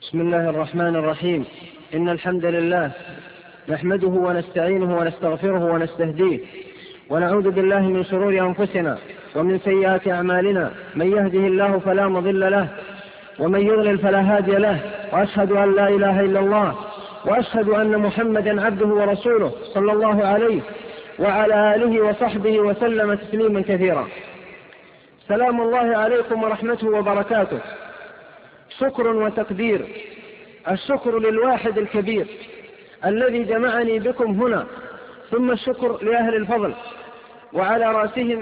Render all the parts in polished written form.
بسم الله الرحمن الرحيم. إن الحمد لله نحمده ونستعينه ونستغفره ونستهديه ونعوذ بالله من شرور أنفسنا ومن سيئات أعمالنا، من يهده الله فلا مضل له ومن يضلل فلا هادي له، وأشهد أن لا إله إلا الله وأشهد أن محمدا عبده ورسوله صلى الله عليه وعلى آله وصحبه وسلم تسليما كثيرا. سلام الله عليكم ورحمته وبركاته. شكر وتقدير. الشكر للواحد الكبير الذي جمعني بكم هنا، ثم الشكر لأهل الفضل وعلى رأسهم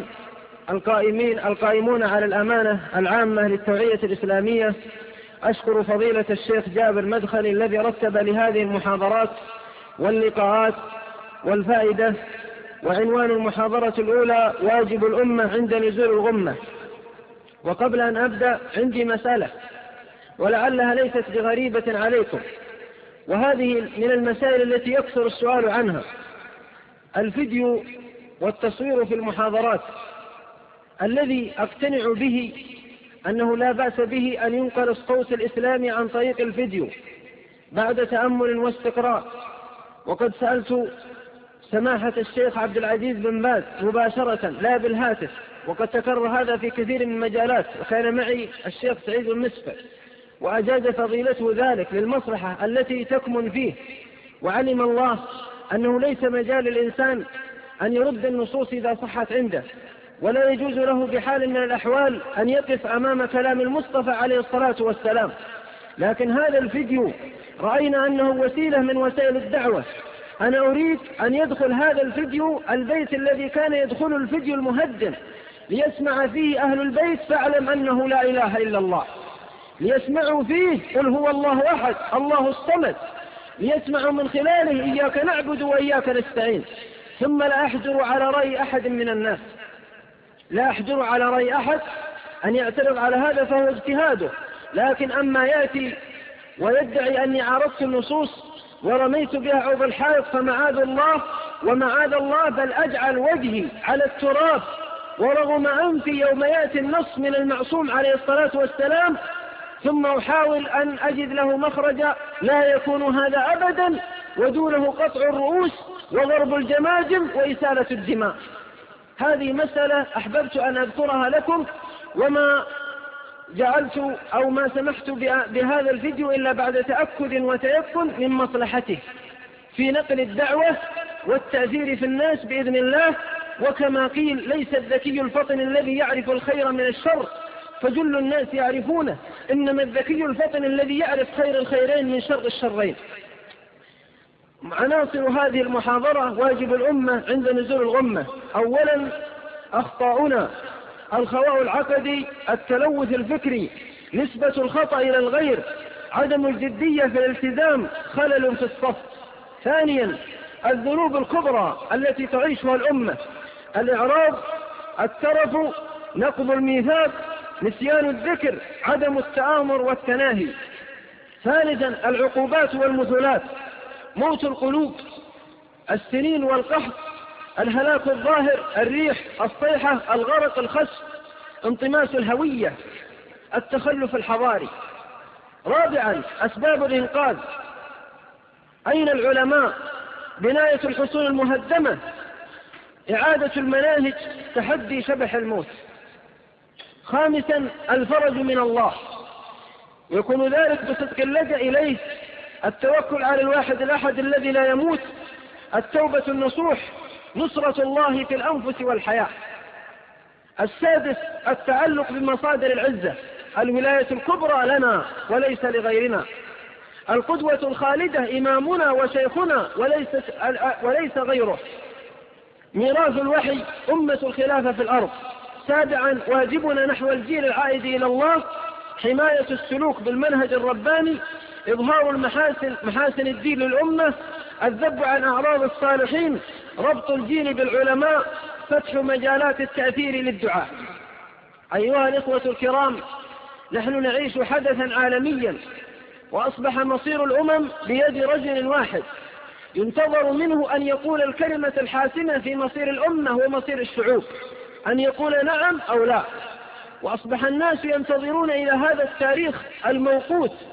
القائمون على الأمانة العامة للتوعية الإسلامية. أشكر فضيلة الشيخ جابر مدخلي الذي رتب لهذه المحاضرات واللقاءات والفائدة. وعنوان المحاضرة الأولى: واجب الأمة عند نزول الغمة. وقبل أن أبدأ عندي مسألة ولعلها ليست بغريبة عليكم، وهذه من المسائل التي يكثر السؤال عنها: الفيديو والتصوير في المحاضرات، الذي أقتنع به أنه لا بأس به أن ينقل الصوت الإسلامي عن طريق الفيديو بعد تأمل واستقراء. وقد سألت سماحة الشيخ عبد العزيز بن باز مباشرة لا بالهاتف، وقد تكرر هذا في كثير من المجالات، وكان معي الشيخ سعيد المسفر وأجاز فضيلته ذلك للمصلحة التي تكمن فيه. وعلم الله أنه ليس مجال الإنسان أن يرد النصوص إذا صحت عنده، ولا يجوز له بحال من الأحوال أن يقف أمام كلام المصطفى عليه الصلاة والسلام. لكن هذا الفيديو رأينا أنه وسيلة من وسائل الدعوة. أنا أريد أن يدخل هذا الفيديو البيت الذي كان يدخل الفيديو المهدم، ليسمع فيه أهل البيت فاعلم أنه لا إله إلا الله، ليسمعوا فيه قل هو الله أحد الله الصمد، ليسمعوا من خلاله إياك نعبد وإياك نستعين. ثم لا أحجر على رأي أحد من الناس، لا أحجر على رأي أحد أن يعترض على هذا فهو اجتهاده. لكن أما يأتي ويدعي أني عرضت النصوص ورميت بها عوض الحائط فمعاذ الله ومعاذ الله، بل أجعل وجهي على التراب ورغم أنفي يوم يأتي النص من المعصوم عليه الصلاة والسلام، ثم أحاول أن أجد له مخرجا. لا يكون هذا أبدا، ودونه قطع الرؤوس وضرب الجماجم وإسالة الدماء. هذه مسألة أحببت أن أذكرها لكم، وما جعلت أو ما سمحت بهذا الفيديو إلا بعد تأكد وتيقن من مصلحته في نقل الدعوة والتأثير في الناس بإذن الله. وكما قيل: ليس الذكي الفطن الذي يعرف الخير من الشر فجل الناس يعرفونه، إنما الذكي الفطن الذي يعرف خير الخيرين من شر الشرين. عناصر هذه المحاضرة: واجب الأمة عند نزول الغمة. أولا، أخطاؤنا: الخواء العقدي، التلوث الفكري، نسبة الخطأ إلى الغير، عدم الجدية في الالتزام، خلل في الصف. ثانيا، الذنوب الكبرى التي تعيشها الأمة: الإعراض، الترف، نقض الميثاق، نسيان الذكر، عدم التآمر والتناهي. ثالثا، العقوبات والمثلات: موت القلوب، السنين والقحط، الهلاك الظاهر، الريح، الصيحة، الغرق، الخسف، انطماس الهوية، التخلف الحضاري. رابعا، أسباب الإنقاذ: أين العلماء؟ بناية الحصون المهدمة، إعادة المناهج، تحدي شبح الموت. خامسا، الفرج من الله، يكون ذلك بصدق اللجأ إليه، التوكل على الواحد الأحد الذي لا يموت، التوبة النصوح، نصرة الله في الأنفس والحياة. السادس، التعلق بمصادر العزة: الولاية الكبرى لنا وليس لغيرنا، القدوة الخالدة إمامنا وشيخنا وليس غيره، ميراث الوحي، أمة الخلافة في الأرض. سابعا، واجبنا نحو الجيل العائد إلى الله: حماية السلوك بالمنهج الرباني، إظهار محاسن الدين للأمة، الذب عن أعراض الصالحين، ربط الجيل بالعلماء، فتح مجالات التأثير للدعاء. أيها الإخوة الكرام، نحن نعيش حدثا عالميا، وأصبح مصير الأمم بيد رجل واحد، ينتظر منه أن يقول الكلمة الحاسمة في مصير الأمة ومصير الشعوب، أن يقول نعم أو لا. وأصبح الناس ينتظرون إلى هذا التاريخ الموقوت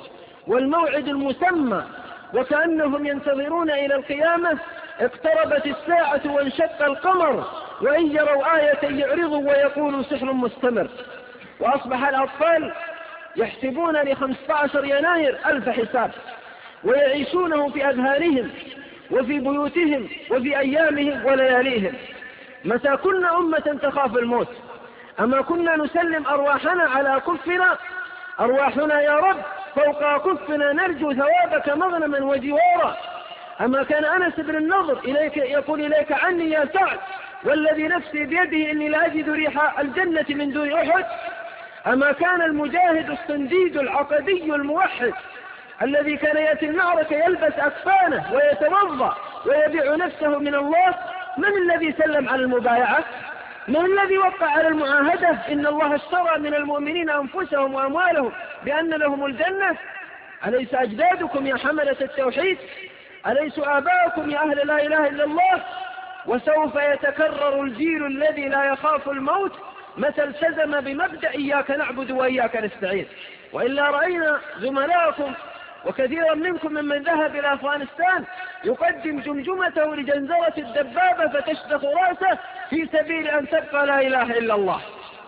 والموعد المسمى، وكأنهم ينتظرون إلى القيامة. اقتربت الساعة وانشق القمر، وإن يروا آية يعرضوا ويقولوا سحر مستمر. وأصبح الأطفال يحسبون ل15 يناير 1000 حساب، ويعيشونه في أذهانهم وفي بيوتهم وفي أيامهم ولياليهم. متى كنا أمة تخاف الموت؟ أما كنا نسلم أرواحنا على كفنا؟ أرواحنا يا رب فوق كفنا نرجو ثوابك مغنما وجوارا. أما كان أنس بن النضر إليك يقول إليك عني يا سعد والذي نفسي بيده إني لا أجد ريح الجنة من دون أحد؟ أما كان المجاهد الصنديد العقدي الموحد الذي كان يأتي المعركة يلبس أكفانه ويتوضأ ويبيع نفسه من الله، من الذي سلم على المبايعة؟ من الذي وقع على المعاهدة؟ إن الله اشترى من المؤمنين أنفسهم وأموالهم بأن لهم الجنة. أليس أجدادكم يا حملة التوحيد؟ أليس آباؤكم يا أهل لا إله إلا الله؟ وسوف يتكرر الجيل الذي لا يخاف الموت متى التزم بمبدأ إياك نعبد وإياك نستعين. وإلا رأينا زملاءكم وكثيرا منكم ممن ذهب إلى أفغانستان يقدم جمجمته لجنزرة الدبابة فتشدخ رأسه في سبيل أن تبقى لا إله إلا الله،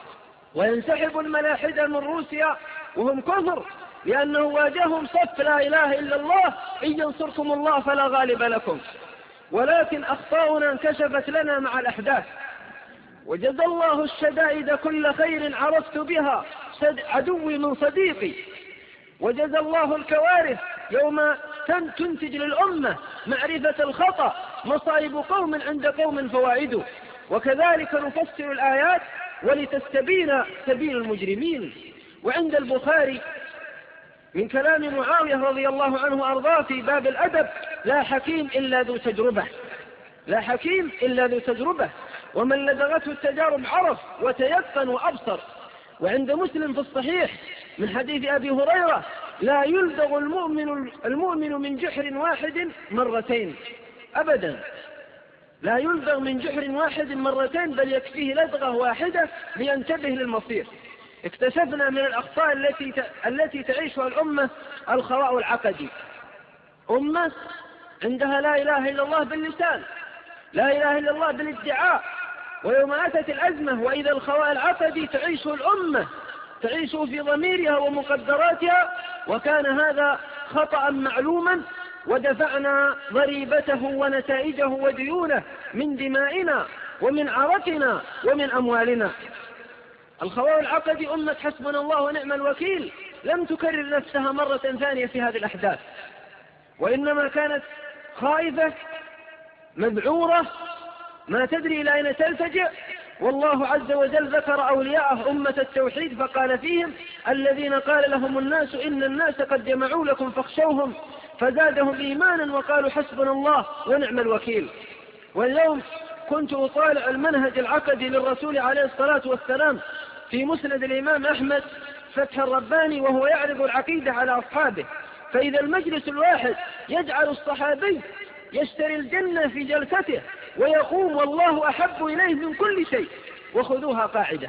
وينسحب الملاحدة من روسيا وهم كفر لأنه واجههم صف لا إله إلا الله إن ينصركم الله فلا غالب لكم. ولكن أخطاؤنا انكشفت لنا مع الأحداث، وجزى الله الشدائد كل خير عرفت بها عدوي من صديقي، وجزى الله الكوارث يوم تنتج للأمة معرفة الخطأ مصائب قوم عند قوم فوائد. وكذلك نفسر الآيات ولتستبين سبيل المجرمين. وعند البخاري من كلام معاوية رضي الله عنه وأرضاه في باب الأدب: لا حكيم إلا ذو تجربة، لا حكيم إلا ذو تجربة، ومن لدغته التجارب عرف وتيقن وأبصر. وعند مسلم في الصحيح من حديث أبي هريرة: لا يلدغ المؤمن من جحر واحد مرتين أبدا، لا يلدغ من جحر واحد مرتين، بل يكفيه لدغة واحدة لينتبه للمصير. اكتشفنا من الأخطاء التي تعيشها الأمة الخواء العقدي. أمة عندها لا إله إلا الله باللسان، لا إله إلا الله بالادعاء، ويوم أتت الأزمة وإذا الخواء العقدي تعيشه الأمة تعيشه في ضميرها ومقدراتها، وكان هذا خطأ معلوما، ودفعنا ضريبته ونتائجه وديونه من دمائنا ومن عرقنا ومن أموالنا. الخواء العقدي أمة حسبنا الله ونعم الوكيل لم تكرر نفسها مرة ثانية في هذه الأحداث، وإنما كانت خائفة مذعورة ما تدري إلى أين تلتجئ. والله عز وجل ذكر أولياءه أمة التوحيد فقال فيهم: الذين قال لهم الناس إن الناس قد جمعوا لكم فاخشوهم فزادهم إيمانا وقالوا حسبنا الله ونعم الوكيل. واليوم كنت أطالع المنهج العقدي للرسول عليه الصلاة والسلام في مسند الإمام أحمد فتح الرباني وهو يعرض العقيدة على أصحابه، فإذا المجلس الواحد يجعل الصحابي يشتري الجنة في جلسته ويقوم والله أحب إليه من كل شيء. وخذوها قاعدة: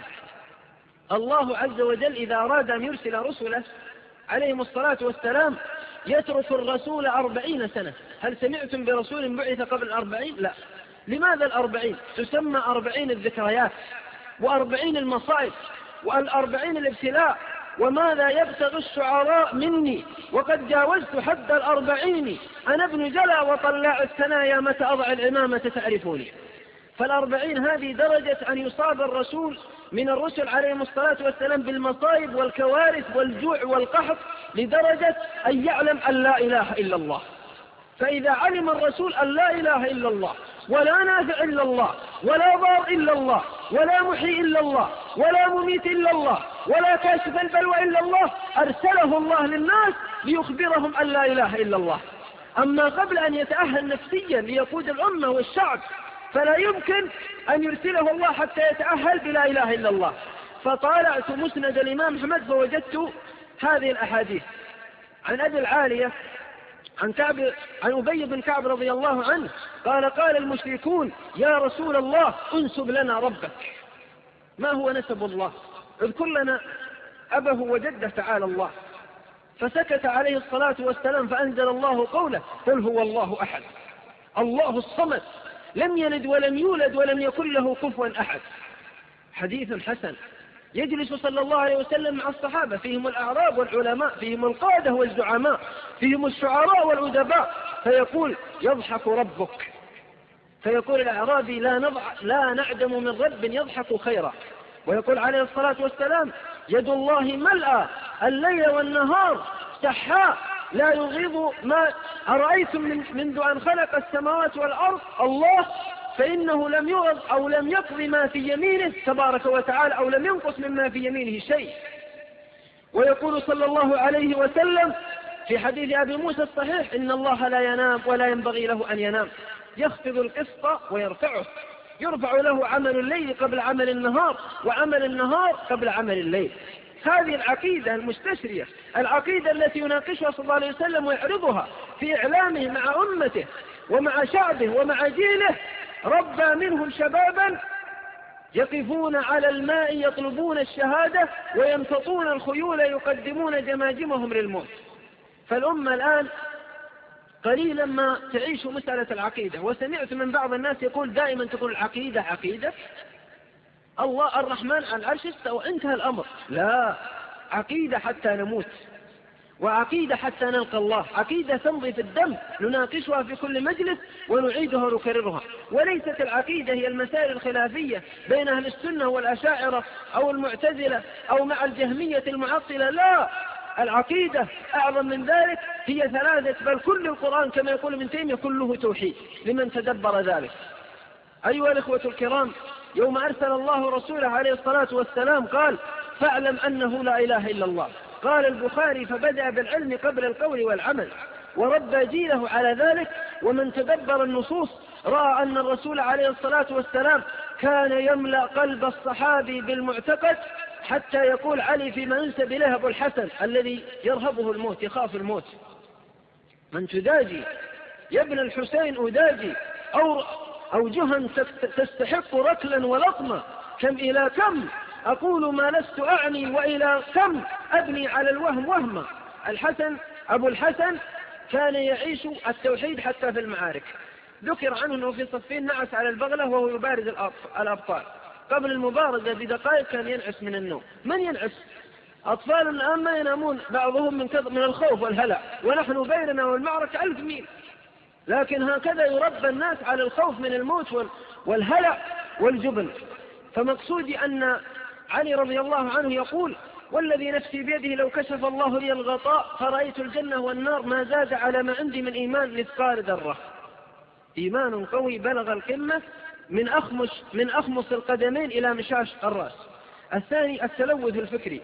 الله عز وجل إذا أراد أن يرسل رسله عليهم الصلاة والسلام يترك الرسول 40 سنة. هل سمعتم برسول بعث قبل 40؟ لا. لماذا 40؟ تسمى 40 الذكريات و40 المصائب و40 الابتلاء. وماذا يبتغي الشعراء مني وقد جاوزت حد 40، أنا ابن جلا وطلاع الثنايا متى أضع العمامة تعرفوني. ف40 هذه درجة أن يصاب الرسول من الرسل عليهم الصلاة والسلام بالمصائب والكوارث والجوع والقحط لدرجة أن يعلم أن لا إله إلا الله. فإذا علم الرسول أن لا إله إلا الله ولا نافع إلا الله ولا ضار إلا الله ولا محيي إلا الله ولا مميت إلا الله ولا كاشف البلوى إلا الله، أرسله الله للناس ليخبرهم أن لا إله إلا الله. أما قبل أن يتأهل نفسيا ليقود الأمة والشعب فلا يمكن أن يرسله الله حتى يتأهل بلا إله إلا الله. فطالعت مسند الإمام أحمد فوجدت هذه الأحاديث عن أبي العالية عن أبي بن كعب رضي الله عنه قال: قال المشركون: يا رسول الله انسب لنا ربك. ما هو نسب الله؟ اذكر لنا أبه وجده تعالى الله. فسكت عليه الصلاة والسلام، فأنزل الله قوله: قل هو الله أحد الله الصمد لم يلد ولم يولد ولم يكن له كفوا أحد. حديث حسن. يجلس صلى الله عليه وسلم مع الصحابة، فيهم الأعراب والعلماء، فيهم القادة والزعماء، فيهم الشعراء والأدباء، فيقول: يضحك ربك. فيقول الأعرابي: لا نعدم من رب يضحك خيرا. ويقول عليه الصلاة والسلام: يد الله ملأى الليل والنهار سحاء لا يغيض ما أرأيتم منذ أن خلق السماوات والأرض الله، فإنه لم يغض أو لم يقض ما في يمينه تبارك وتعالى، أو لم ينقص مما في يمينه شيء. ويقول صلى الله عليه وسلم في حديث أبي موسى الصحيح: إن الله لا ينام ولا ينبغي له أن ينام، يخفض القسط ويرفعه، يرفع له عمل الليل قبل عمل النهار، وعمل النهار قبل عمل الليل. هذه العقيدة المستشرية، العقيدة التي يناقشها صلى الله عليه وسلم ويعرضها في إعلامه مع أمته ومع شعبه ومع جيله، ربى منهم شبابا يقفون على الماء يطلبون الشهادة ويمتطون الخيول يقدمون جماجمهم للموت. فالأمة الآن قليلا ما تعيش مسألة العقيدة. وسمعت من بعض الناس يقول دائما تقول العقيدة عقيدة، الله الرحمن على العرش استوى، انتهى الأمر. لا، عقيدة حتى نموت، وعقيدة حتى نلقى الله، عقيدة تمضي في الدم نناقشها في كل مجلس ونعيدها ونكررها. وليست العقيدة هي المسائل الخلافية بين أهل السنة والأشاعرة أو المعتزلة أو مع الجهمية المعطلة، لا، العقيدة أعظم من ذلك، هي ثلاثة، بل كل القرآن كما يقول ابن تيمية كله توحيد لمن تدبر ذلك. أيها الإخوة الكرام، يوم أرسل الله رسوله عليه الصلاة والسلام قال: فاعلم أنه لا إله إلا الله. قال البخاري: فبدأ بالعلم قبل القول والعمل، وربى جيله على ذلك. ومن تدبر النصوص رأى أن الرسول عليه الصلاة والسلام كان يملأ قلب الصحابي بالمعتقد، حتى يقول علي فيما ينسب إليه أبو الحسن الذي يرهبه الموت، يخاف الموت: من تداجي يا ابن الحسين أداجي، أو جهن تستحق ركلا ولطمة، كم إلى كم أقول ما لست أعني، وإلى كم أبني على الوهم وهما. الحسن أبو الحسن كان يعيش التوحيد حتى في المعارك. ذكر عنه أنه في صفين نعس على البغلة وهو يبارز الأبطال. قبل المبارزة بدقائق كان ينعس من النوم. من ينعس؟ أطفال الآن ما ينامون بعضهم من الخوف والهلع، ونحن بيننا والمعركة 1000 ميل، لكن هكذا يربى الناس على الخوف من الموت والهلع والجبن. فمقصودي أن علي رضي الله عنه يقول: والذي نفسي بيده لو كشف الله لي الغطاء فرأيت الجنة والنار ما زاد على ما عندي من إيمان مثقال ذرة. إيمان قوي بلغ القمة من أخمص القدمين إلى مشاش الرأس. الثاني التلوث الفكري.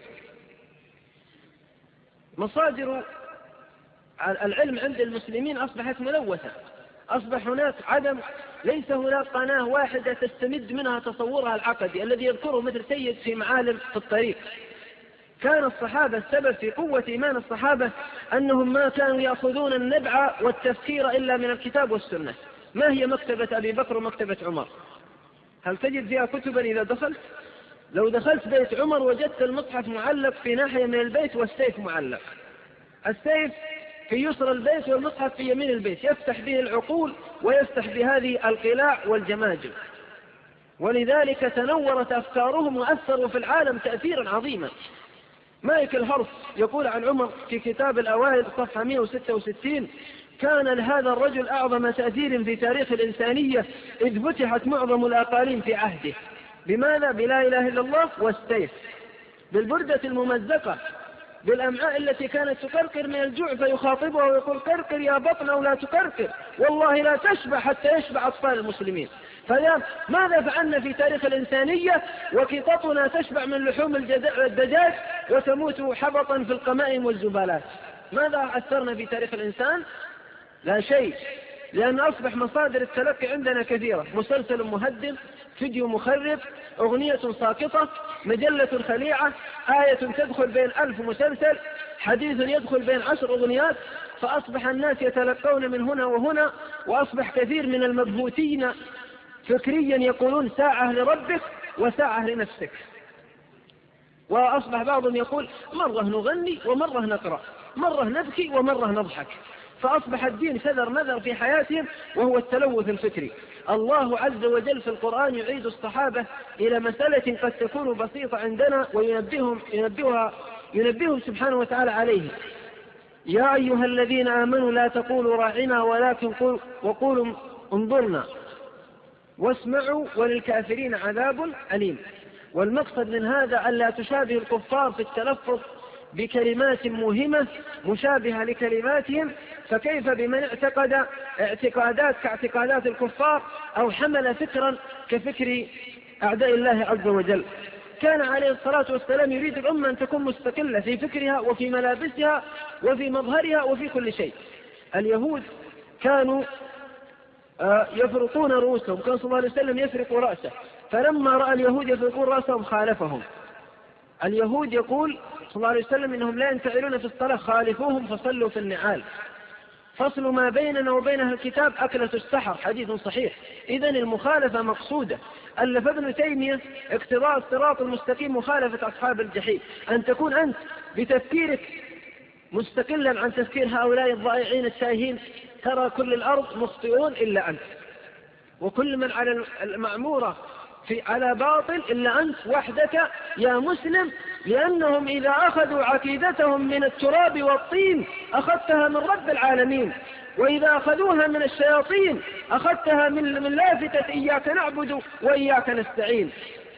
مصادر العلم عند المسلمين أصبحت ملوثة، أصبح هناك ليس هناك قناة واحدة تستمد منها تصورها العقدي الذي يذكره مثل سيد في معالم في الطريق. كان الصحابة السبب في قوة إيمان الصحابة أنهم ما كانوا يأخذون النبع والتفكير إلا من الكتاب والسنة. ما هي مكتبة أبي بكر ومكتبة عمر؟ هل تجد فيها كتبا إذا دخلت؟ لو دخلت بيت عمر وجدت المصحف معلق في ناحية من البيت والسيف معلق. السيف في يسر البيت والمصحف في يمين البيت، يفتح به العقول ويفتح بهذه القلاع والجماجم. ولذلك تنورت أفكارهم وأثروا في العالم تأثيرا عظيما. مايكل هارف يقول عن عمر في كتاب الأوائل صفحة 166: كان لهذا الرجل أعظم تأثير في تاريخ الإنسانية إذ فتحت معظم الأقاليم في عهده. بماذا؟ بلا إله إلا الله والسيف، بالبردة الممزقة، بالأمعاء التي كانت تقرقر من الجوع فيخاطبها ويقول: قرقر يا بطن أو لا تقرقر، والله لا تشبع حتى يشبع أطفال المسلمين. ماذا فعلنا في تاريخ الإنسانية وقططنا تشبع من لحوم الدجاج وتموت حبطا في القمائم والزبالات؟ ماذا أثرنا في تاريخ الإنسان؟ لا شيء، لأن أصبح مصادر التلقي عندنا كثيرة: مسلسل مهدم، فيديو مخرب، أغنية ساقطة، مجلة خليعة، آية تدخل بين 1000 مسلسل، حديث يدخل بين 10 أغنيات. فأصبح الناس يتلقون من هنا وهنا، وأصبح كثير من المبهوتين فكريا يقولون ساعة لربك وساعة لنفسك. وأصبح بعضهم يقول مرة نغني ومرة نقرأ. مرة نبكي ومرة نضحك، فأصبح الدين كذر نذر في حياتهم، وهو التلوث الفكري. الله عز وجل في القرآن يعيد الصحابة إلى مسألة قد تكون بسيطة عندنا وينبههم سبحانه وتعالى عليه. يا أيها الذين آمنوا لا تقولوا راعنا ولكن وقولوا انظرنا واسمعوا وللكافرين عذاب أليم. والمقصد من هذا ألا تشابه الكفار في التلفظ بكلمات موهمة مشابهة لكلماتهم، فكيف بمن اعتقد اعتقادات كاعتقادات الكفار أو حمل فكرا كفكر أعداء الله عز وجل. كان عليه الصلاة والسلام يريد الأمة أن تكون مستقلة في فكرها وفي ملابسها وفي مظهرها وفي كل شيء. اليهود كانوا يفرقون رؤوسهم، كان صلى الله عليه وسلم يفرق رأسه، فلما رأى اليهود يفرقون رأسهم خالفهم. اليهود يقول صلى الله عليه وسلم إنهم لا ينفعلون في الصلاة، خالفوهم فصلوا في النعال. فصل ما بيننا وبينها الكتاب أكلة السحر، حديث صحيح. إذن المخالفة مقصودة. ألف ابن تيمية اقتضاء الصراط المستقيم مخالفة أصحاب الجحيم، أن تكون أنت بتفكيرك مستقلا عن تفكير هؤلاء الضائعين التائهين. ترى كل الأرض مخطئون إلا أنت، وكل من على المعمورة على باطل إلا أنت وحدك يا مسلم، لأنهم إذا أخذوا عقيدتهم من التراب والطين أخذتها من رب العالمين، وإذا أخذوها من الشياطين أخذتها من لافتة إياك نعبد وإياك نستعين.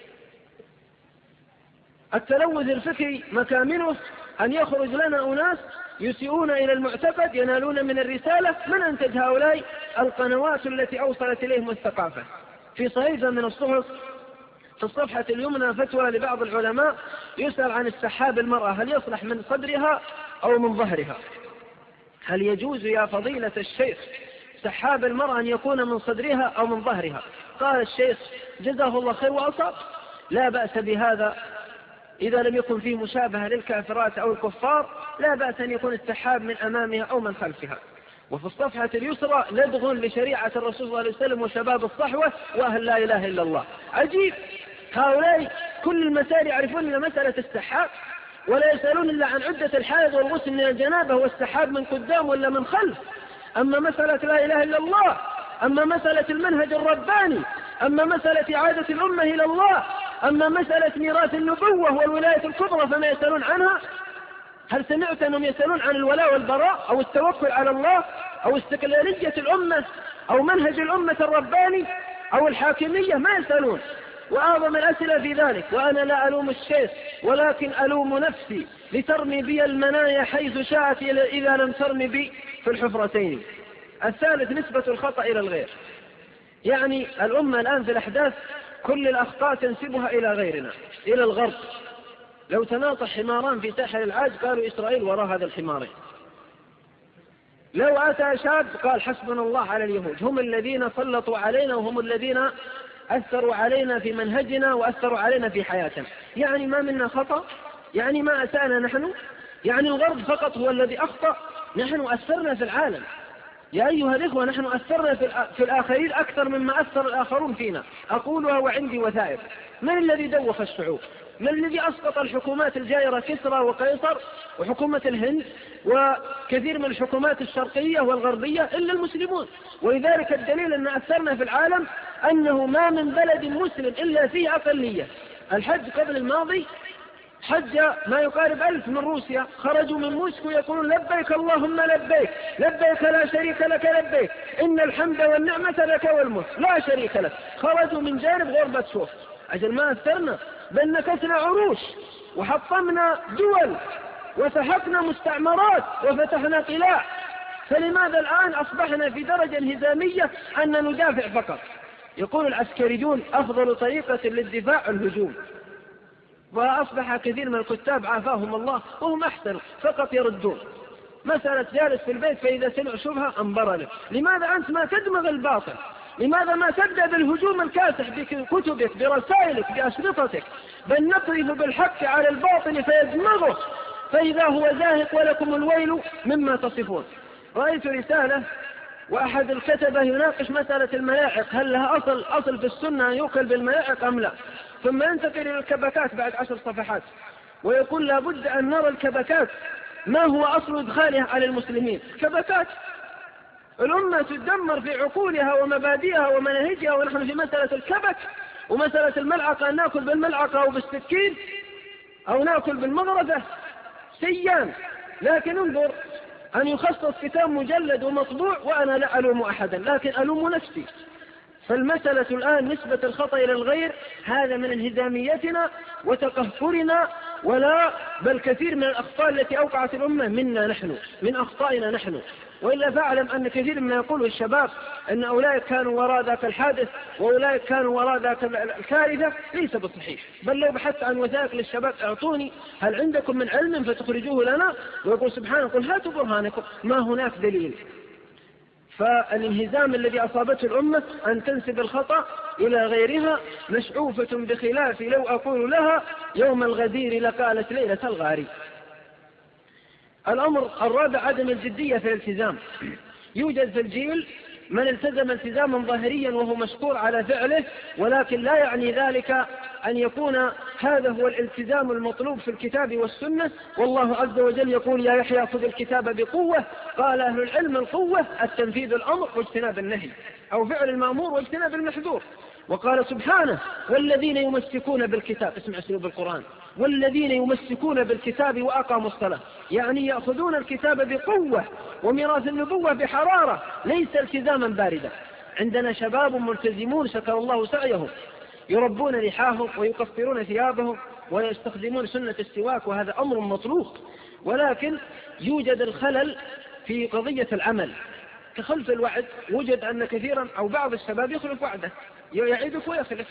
التلوث الفكري مكامنه أن يخرج لنا أناس يسيئون إلى المعتقد ينالون من الرسالة. من أنتج هؤلاء القنوات التي أوصلت إليهم الثقافة؟ في صحيفة من الصحف في الصفحة اليمنى فتوى لبعض العلماء يسأل عن السحاب المرأة، هل يصلح من صدرها أو من ظهرها؟ هل يجوز يا فضيلة الشيخ سحاب المرأة أن يكون من صدرها أو من ظهرها؟ قال الشيخ جزاه الله خير وأصاب: لا بأس بهذا إذا لم يكن فيه مشابهة للكافرات أو الكفار، لا بأس أن يكون السحاب من أمامها أو من خلفها. وفي الصفحة اليسرى لدغ لشريعة الرسول صلى الله عليه وسلم وشباب الصحوة وأهل لا إله إلا الله. عجيب، هؤلاء كل المسائل يعرفون إلا مسألة السحاب، ولا يسألون إلا عن عدة الحائض والغسل من الجنابة والسحاب من قدام ولا من خلف. أما مسألة لا إله إلا الله، أما مسألة المنهج الرباني، أما مسألة إعادة الأمة إلى الله، أما مسألة ميراث النبوة والولاية الكبرى فما يسألون عنها. هل سمعت أنهم يسألون عن الولاء والبراء أو التوكل على الله أو استقلالية الأمة أو منهج الأمة الرباني أو الحاكمية؟ ما يسألون. وأعظم الأسئلة في ذلك، وأنا لا ألوم الشيخ ولكن ألوم نفسي لترمي بي المنايا حيث شاءت إذا لم ترمي بي في الحفرتين. الثالث نسبة الخطأ إلى الغير، يعني الأمة الآن في الأحداث كل الأخطاء تنسبها إلى غيرنا، إلى الغرب. لو تناطح حماران في ساحل العاج قالوا إسرائيل وراء هذا الحمارين. لو أتى شاب قال حسبنا الله على اليهود، هم الذين سلطوا علينا وهم الذين أثروا علينا في منهجنا وأثروا علينا في حياتنا. يعني ما منا خطأ؟ يعني ما أسأنا نحن؟ يعني الغرب فقط هو الذي أخطأ؟ نحن أثرنا في العالم يا أيها الإخوة، نحن أثرنا في الآخرين أكثر مما أثر الآخرون فينا. أقولها وعندي وثائق. من الذي دوخ الشعوب؟ من الذي أسقط الحكومات الجائرة كسرى وقيصر وحكومة الهند وكثير من الحكومات الشرقية والغربية؟ إلا المسلمون. ولذلك الدليل أن أثرنا في العالم أنه ما من بلد مسلم إلا فيه أقلية. الحج قبل الماضي حج ما يقارب 1000 من روسيا، خرجوا من موسكو يقولون لبيك اللهم لبيك، لبيك لا شريك لك لبيك، إن الحمد والنعمة لك والملك لا شريك لك. خرجوا من جانب غربة شوف. أجل ما أثرنا، بل نكسنا عروش وحطمنا دول وسحقنا مستعمرات وفتحنا قلاع. فلماذا الآن أصبحنا في درجة انهزامية أن ندافع فقط؟ يقول العسكريون أفضل طريقة للدفاع الهجوم، وأصبح كثير من الكتاب عافاهم الله وهم أحسن فقط يردون. مسألة جالس في البيت فإذا سمع شبهة أنبر له. لماذا أنت ما تدمغ الباطل؟ لماذا ما تبدأ بالهجوم الكاسح بكتبك برسائلك بأشرطتك؟ بل نقذف بالحق على الباطل فيدمغه فإذا هو زاهق ولكم الويل مما تصفون. رأيت رسالة وأحد الكتبة يناقش مسألة الملاحق، هل لها أصل في السنة أن يوكل بالملاحق أم لا؟ ثم ينتقل إلى الكبكات بعد 10 صفحات ويقول لابد أن نرى الكبكات ما هو أصل إدخالها على المسلمين؟ كبكات. الأمة تدمر في عقولها ومبادئها ومناهجها، ونحن في مسألة الكبك ومسألة الملعقة، أن نأكل بالملعقة أو بالسكين أو نأكل بالمغرفة سيان. لكن انظر أن يخصص كتاب مجلد ومطبوع وأنا لا ألوم أحدا، لكن ألوم نفسي. فالمسألة الآن نسبة الخطأ إلى الغير هذا من انهزاميتنا وتقهقرنا، ولا بل كثير من الأخطاء التي أوقعت الأمة منا نحن، من أخطائنا نحن. وإلا فأعلم أن كثير مما يقوله الشباب أن أولئك كانوا وراء ذاك الحادث وأولئك كانوا وراء ذاك الكارثة ليس بصحيح. بل لو بحثت عن وثائق للشباب اعطوني هل عندكم من علم فتخرجوه لنا، ويقول سبحانه قل هاتوا برهانكم، ما هناك دليل. فالانهزام الذي أصابته الأمة أن تنسب الخطأ إلى غيرها مشعوفة بخلاف لو أقول لها يوم الغدير لقالت ليلة الغاري. الأمر الرابع عدم الجدية في الالتزام. يوجد في الجيل من التزم التزاما ظاهريا وهو مشكور على فعله، ولكن لا يعني ذلك أن يكون هذا هو الالتزام المطلوب في الكتاب والسنة. والله عز وجل يقول يا يحيى خذ الكتاب بقوة. قال أهل العلم القوة التنفيذ الأمر واجتناب النهي، أو فعل المأمور واجتناب المحظور. وقال سبحانه والذين يمسكون بالكتاب، اسمع اسلوب القرآن، والذين يمسكون بالكتاب وأقاموا الصلاة، يعني يأخذون الكتاب بقوة وميراث النبوة بحرارة، ليس التزاما باردا. عندنا شباب ملتزمون شكر الله سعيهم، يربون لحاهم ويقصرون ثيابهم ويستخدمون سنة السواك، وهذا أمر مطلوب. ولكن يوجد الخلل في قضية العمل كخلف الوعد. وجد أن كثيرا أو بعض الشباب يخلف وعده، يعيدك ويخلف.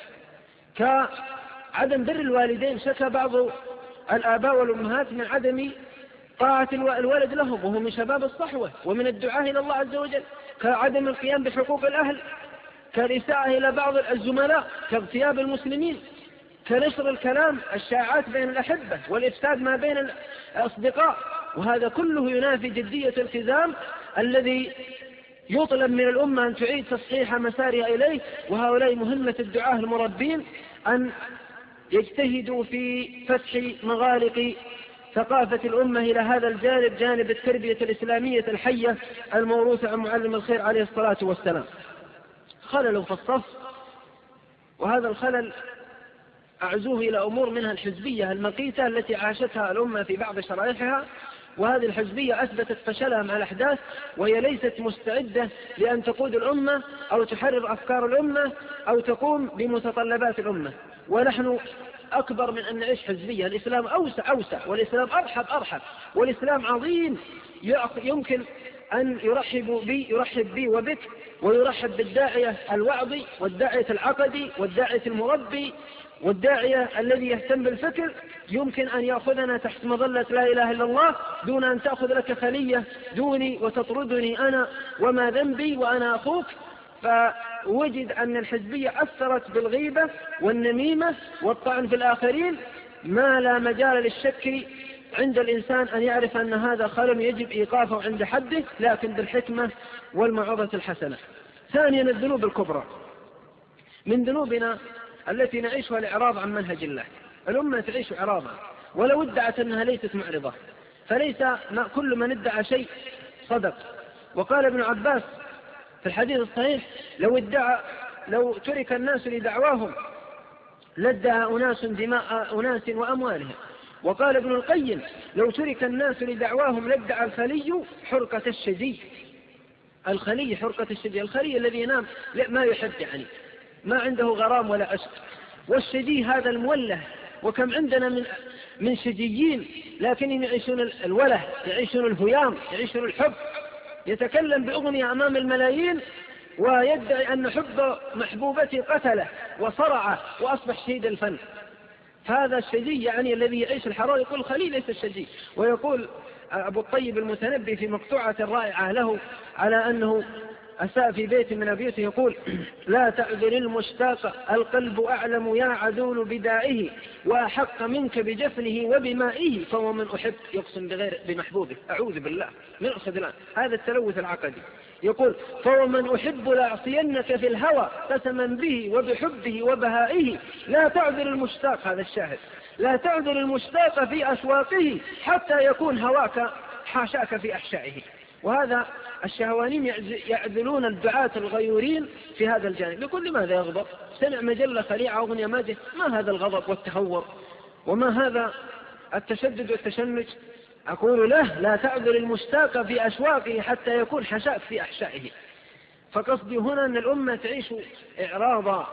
كعدم بر الوالدين، شكى بعض الآباء والأمهات من عدم طاعة الولد لهم وهو من شباب الصحوة ومن الدعاء إلى الله عز وجل. كعدم القيام بحقوق الأهل، كالإساءة إلى بعض الزملاء، كاغتياب المسلمين، كنشر الكلام الشائعات بين الأحبة والإفساد ما بين الأصدقاء. وهذا كله ينافي جدية الالتزام الذي يطلب من الأمة أن تعيد تصحيح مسارها إليه. وهؤلاء مهمة الدعاة المربين أن يجتهدوا في فتح مغالق ثقافة الأمة إلى هذا الجانب، جانب التربية الإسلامية الحية الموروثة عن معلم الخير عليه الصلاة والسلام. خلل في الصف، وهذا الخلل أعزوه إلى أمور منها الحزبية المقيتة التي عاشتها الأمة في بعض شرائحها، وهذه الحزبية أثبتت فشلها مع الأحداث، وهي ليست مستعدة لأن تقود الأمة أو تحرر أفكار الأمة أو تقوم بمتطلبات الأمة. ونحن أكبر من أن نعيش حزبية. الإسلام أوسع، والإسلام أرحب، والإسلام عظيم، يمكن أن يرحب بي وبك، ويرحب بالداعية الوعظي والداعية العقدي والداعية المربي والداعية الذي يهتم بالفكر. يمكن أن يأخذنا تحت مظلة لا إله إلا الله دون أن تأخذ لك خلية دوني وتطردني أنا وما ذنبي وأنا أخوك. فوجد أن الحزبية أثرت بالغيبة والنميمة والطعن في الآخرين، ما لا مجال للشك عند الإنسان أن يعرف أن هذا خلل يجب إيقافه عند حده، لكن بالحكمة والموعظة الحسنة. ثانيا الذنوب الكبرى. من ذنوبنا التي نعيشها الإعراض عن منهج الله. الأمة تعيش إعراضا ولو ادعت أنها ليست معرضة، فليس كل من ادعى شيء صدق. وقال ابن عباس في الحديث الصحيح لو ترك الناس لدعواهم لادعى أناس دماء أناس وأموالهم. وقال ابن القيم لو ترك الناس لدعواهم لادعى الخلي حرقة الشجي. الخلي حرقة الشجي، الخلي الذي ينام ما يحب، يعني ما عنده غرام ولا أشق. والشجي هذا الموله. وكم عندنا من شجيين لكنهم يعيشون الوله، يعيشون الهيام، يعيشون الحب. يتكلم بأغنية أمام الملايين ويدعي أن حب محبوبته قتله وصرعه وأصبح شهيد الفن. هذا الشجي يعني الذي يعيش الحرام. يقول الخليل ليس الشجي. ويقول أبو الطيب المتنبي في مقطوعة رائعة له على أنه أساء في بيت من أبيته، يقول لا تعذر المشتاق القلب أعلم يا عدول بدائه وأحق منك بجفنه وبمائه، فهو من أحب يقسم بمحبوبه. أعوذ بالله من الخذلان، هذا التلوث العقدي. يقول فهو من أحب لأعصينك في الهوى قسما به وبحبه وبهائه لا تعذر المشتاق. هذا الشاهد لا تعذر المشتاق في أشواقه حتى يكون هواك حاشاك في أحشائه. وهذا الشهوانيين يعذلون الدعاة الغيورين في هذا الجانب. لكل ماذا يغضب؟ سمع مجلة خليعة أغنية ماده، ما هذا الغضب والتهور وما هذا التشدد والتشنج؟ أقول له لا تعذر المشتاق في أشواقه حتى يكون حشاك في أحشائه. فقصدي هنا أن الأمة تعيش إعراضا.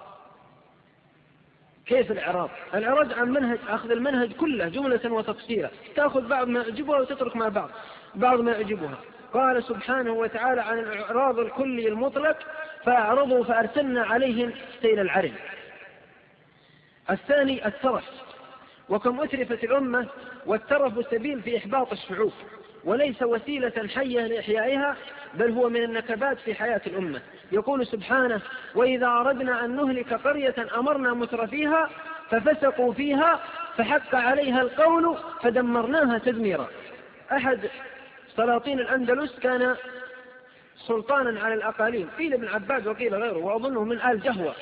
كيف الإعراض؟ الإعراض عن منهج، أخذ المنهج كله جملة وتفصيلا، تأخذ بعض ما يعجبها وتترك مع بعض ما يعجبها. قال سبحانه وتعالى عن الإعراض الكلي المطلق فأعرضوا فأرسلنا عليهم سيل العرم. الثاني الترف، وكم أترفت الأمة، والترف سبيل في إحباط الشعوب وليس وسيلة حية لإحيائها، بل هو من النكبات في حياة الأمة. يقول سبحانه وإذا أردنا أن نهلك قرية أمرنا مترفيها ففسقوا فيها فحق عليها القول فدمرناها تدميرا. أحد سلاطين الأندلس كان سلطانا على الأقاليم، قيل ابن عباد وقيل غيره، وأظنه من آل جهوة.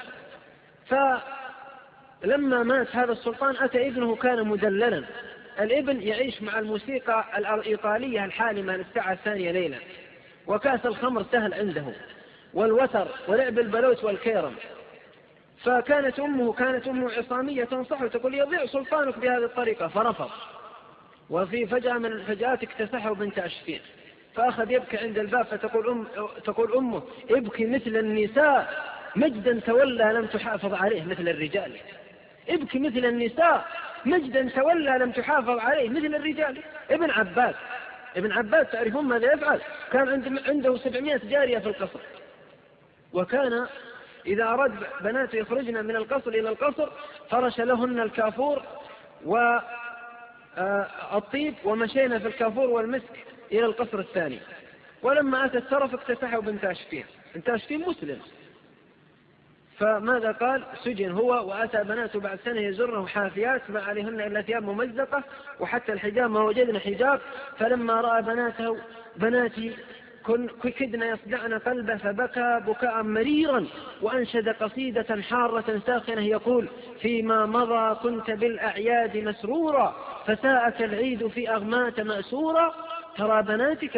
فلما مات هذا السلطان أتى ابنه كان مدللا. الابن يعيش مع الموسيقى الإيطالية الحالمة للساعة 2 ليلا، وكاس الخمر سهل عنده، والوتر ولعب البلوت والكيرم. فكانت أمه عصامية تنصحه تقول يضيع سلطانك بهذه الطريقة، فرفض. وفي فجأة من الفجأات اكتسحه بنت أشفين، فأخذ يبكي عند الباب، فتقول أمه ابكي مثل النساء مجدا تولى لم تحافظ عليه مثل الرجال. ابكي مثل النساء مجدا تولى لم تحافظ عليه مثل الرجال. ابن عباد تعرفون ماذا يفعل؟ كان عنده 700 جارية في القصر، وكان إذا أراد بناته يخرجن من القصر إلى القصر فرش لهن الكافور والطيب، ومشينا في الكافور والمسك إلى القصر الثاني. ولما أتى الترف اكتسحه بنت أشفين مسلم. فماذا قال؟ سجن هو، وأتى بناته بعد سنة يزرنه حافيات ما عليهن إلا ثياب ممزقة، وحتى الحجاب ما وجدنا حجاب. فلما رأى بناتي كدنا يصدعن قلبه فبكى بكاء مريرا، وأنشد قصيدة حارة ساخنة يقول فيما مضى كنت بالأعياد مسرورا فساءك العيد في أغمات مأسورا ترى بناتك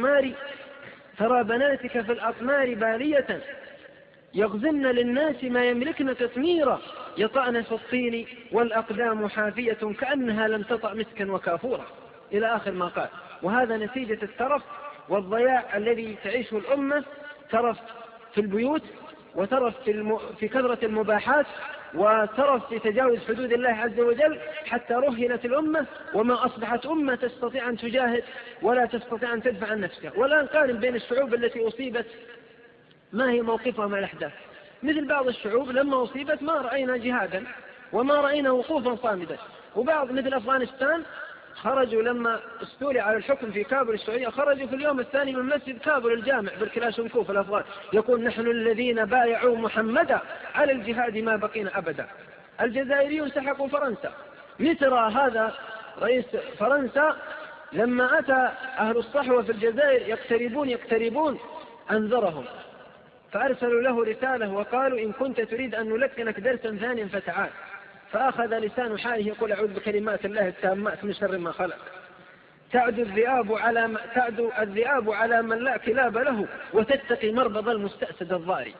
في الأقمار بالية يغزن للناس ما يملكن تطميرا يطعن في الطين والأقدام حافية كأنها لم تطع مسكا وكافورا، إلى آخر ما قال. وهذا نتيجة الترف والضياع الذي تعيشه الأمة، ترف في البيوت، وترف في كثرة المباحات، وترف في تجاوز حدود الله عز وجل، حتى رهنت الأمة وما أصبحت أمة تستطيع أن تجاهد ولا تستطيع أن تدفع عن نفسها. ولا نقارن بين الشعوب التي أصيبت ما هي موقفها مع الأحداث. مثل بعض الشعوب لما أصيبت ما رأينا جهادا وما رأينا وقوفا صامدا، وبعض مثل أفغانستان خرجوا لما استولي على الحكم في كابل السعودية، خرجوا في اليوم الثاني من مسجد كابل الجامع بالكلاشنكوف الأفغان يقول نحن الذين بايعوا محمدا على الجهاد ما بقينا أبدا. الجزائريون سحقوا فرنسا. مترى هذا رئيس فرنسا لما أتى أهل الصحوة في الجزائر يقتربون أنذرهم، فأرسلوا له رسالة وقالوا إن كنت تريد أن نلقنك درسا ثانيا فتعال. فأخذ لسان حاله يقول أعوذ بكلمات الله التامات من شر ما خلق. تعدو الذئاب على من لا كلاب له وتتقي مربض المستأسد الضاري.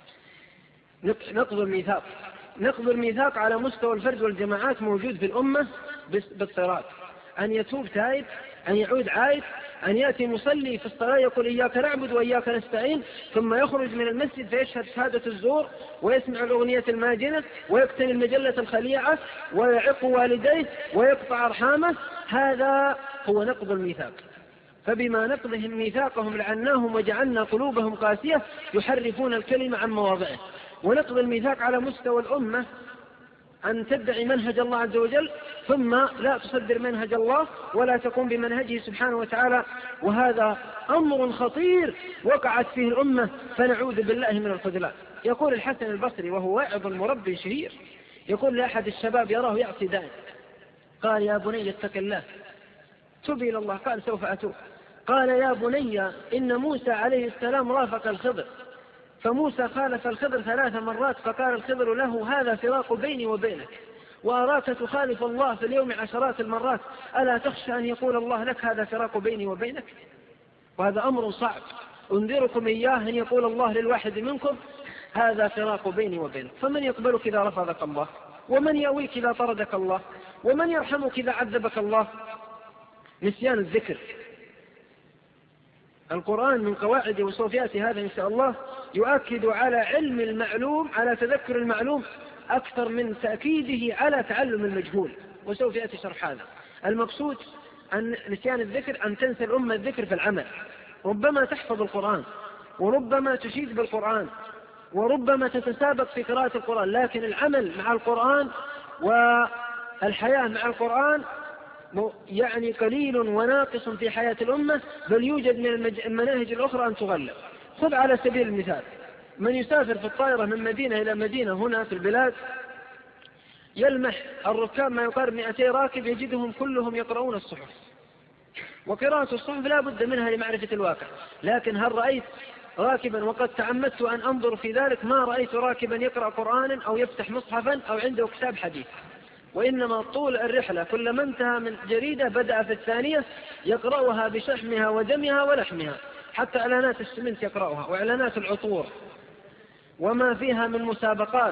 نقض الميثاق على مستوى الفرد والجماعات موجود في الأمة بالصراط، أن يتوب تائب، أن يعود عائد، أن يأتي مصلي في الصلاة يقول إياك نعبد وإياك نستعين، ثم يخرج من المسجد فيشهد شهادة الزور ويسمع الأغنية الماجنة ويقتني المجلة الخليعة ويعق والديه ويقطع أرحامه. هذا هو نقض الميثاق. فبما نقضهم ميثاقهم لعناهم وجعلنا قلوبهم قاسية يحرفون الكلمة عن مواضعه. ونقض الميثاق على مستوى الأمة أن تدعي منهج الله عز وجل ثم لا تصدر منهج الله ولا تقوم بمنهجه سبحانه وتعالى، وهذا أمر خطير وقعت فيه الأمة، فنعوذ بالله من الخذلان. يقول الحسن البصري وهو واعظ مربي شهير، يقول لأحد الشباب يراه يعصي دائم، قال يا بني اتق الله، تب إلى الله، قال سوف أتوب. قال يا بني إن موسى عليه السلام رافق الخضر، فموسى خالف الخضر 3 مرات، فقال الخضر له هذا فراق بيني وبينك، وأراك تخالف الله في اليوم عشرات المرات، ألا تخشى أن يقول الله لك هذا فراق بيني وبينك؟ وهذا أمر صعب أنذركم إياه، أن يقول الله للواحد منكم هذا فراق بيني وبينك. فمن يقبلك إذا رفضك الله؟ ومن يأويك إذا طردك الله؟ ومن يرحمك إذا عذبك الله؟ نسيان الذكر. القرآن من قواعد وصوفيات هذا إن شاء الله يؤكد على علم المعلوم، على تذكر المعلوم أكثر من تأكيده على تعلم المجهول، وسوف يأتي شرح هذا. المقصود أن نسيان الذكر أن تنسى الأمة الذكر في العمل. ربما تحفظ القرآن، وربما تشيد بالقرآن، وربما تتسابق في قراءة القرآن، لكن العمل مع القرآن والحياة مع القرآن يعني قليل وناقص في حياة الأمة، بل يوجد من المناهج الأخرى أن تغلب. خذ على سبيل المثال من يسافر في الطائرة من مدينة إلى مدينة هنا في البلاد، يلمح الركاب ما يقارب 200 راكب يجدهم كلهم يقرؤون الصحف، وقراءة الصحف لا بد منها لمعرفة الواقع. لكن هل رأيت راكبا، وقد تعمدت أن أنظر في ذلك، ما رأيت راكبا يقرأ قرآنا أو يفتح مصحفا أو عنده كتاب حديث، وإنما طول الرحلة كلما انتهى من جريدة بدأ في الثانية يقرأها بشحمها ودمها ولحمها، حتى إعلانات السمنت يقرأها، وإعلانات العطور وما فيها من مسابقات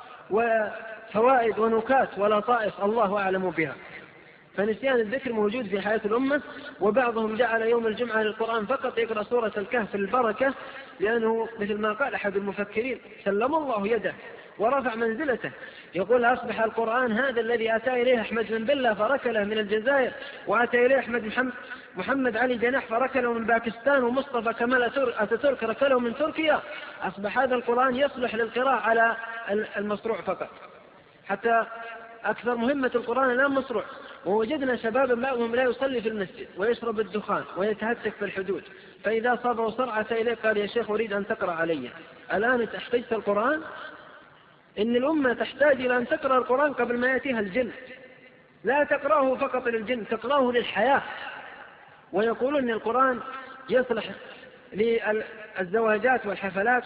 وفوائد ونكات ولطائف الله أعلم بها. فنسيان الذكر موجود في حياة الأمة، وبعضهم جعل يوم الجمعة للقرآن فقط يقرأ سورة الكهف البركة، لأنه مثل ما قال أحد المفكرين سلم الله يده ورفع منزلته، يقول أصبح القرآن هذا الذي أتى إليه أحمد بن بلة فركله من الجزائر، وأتى إليه محمد علي جناح فركله من باكستان، ومصطفى كمال أتاتورك ركله من تركيا، أصبح هذا القرآن يصلح للقراءة على المصروع فقط، حتى أكثر مهمة القرآن الآن مصروع. ووجدنا شبابا بعضهم لا يصلي في المسجد ويشرب الدخان ويتهتك في الحدود، فإذا صابه صرعة إليه قال يا شيخ أريد أن تقرأ علي. الآن احتجت القرآن؟ إن الأمة تحتاج إلى أن تقرأ القرآن قبل ما يأتيها الجن، لا تقرأه فقط للجن، تقرأه للحياة. ويقولون أن القرآن يصلح للزواجات والحفلات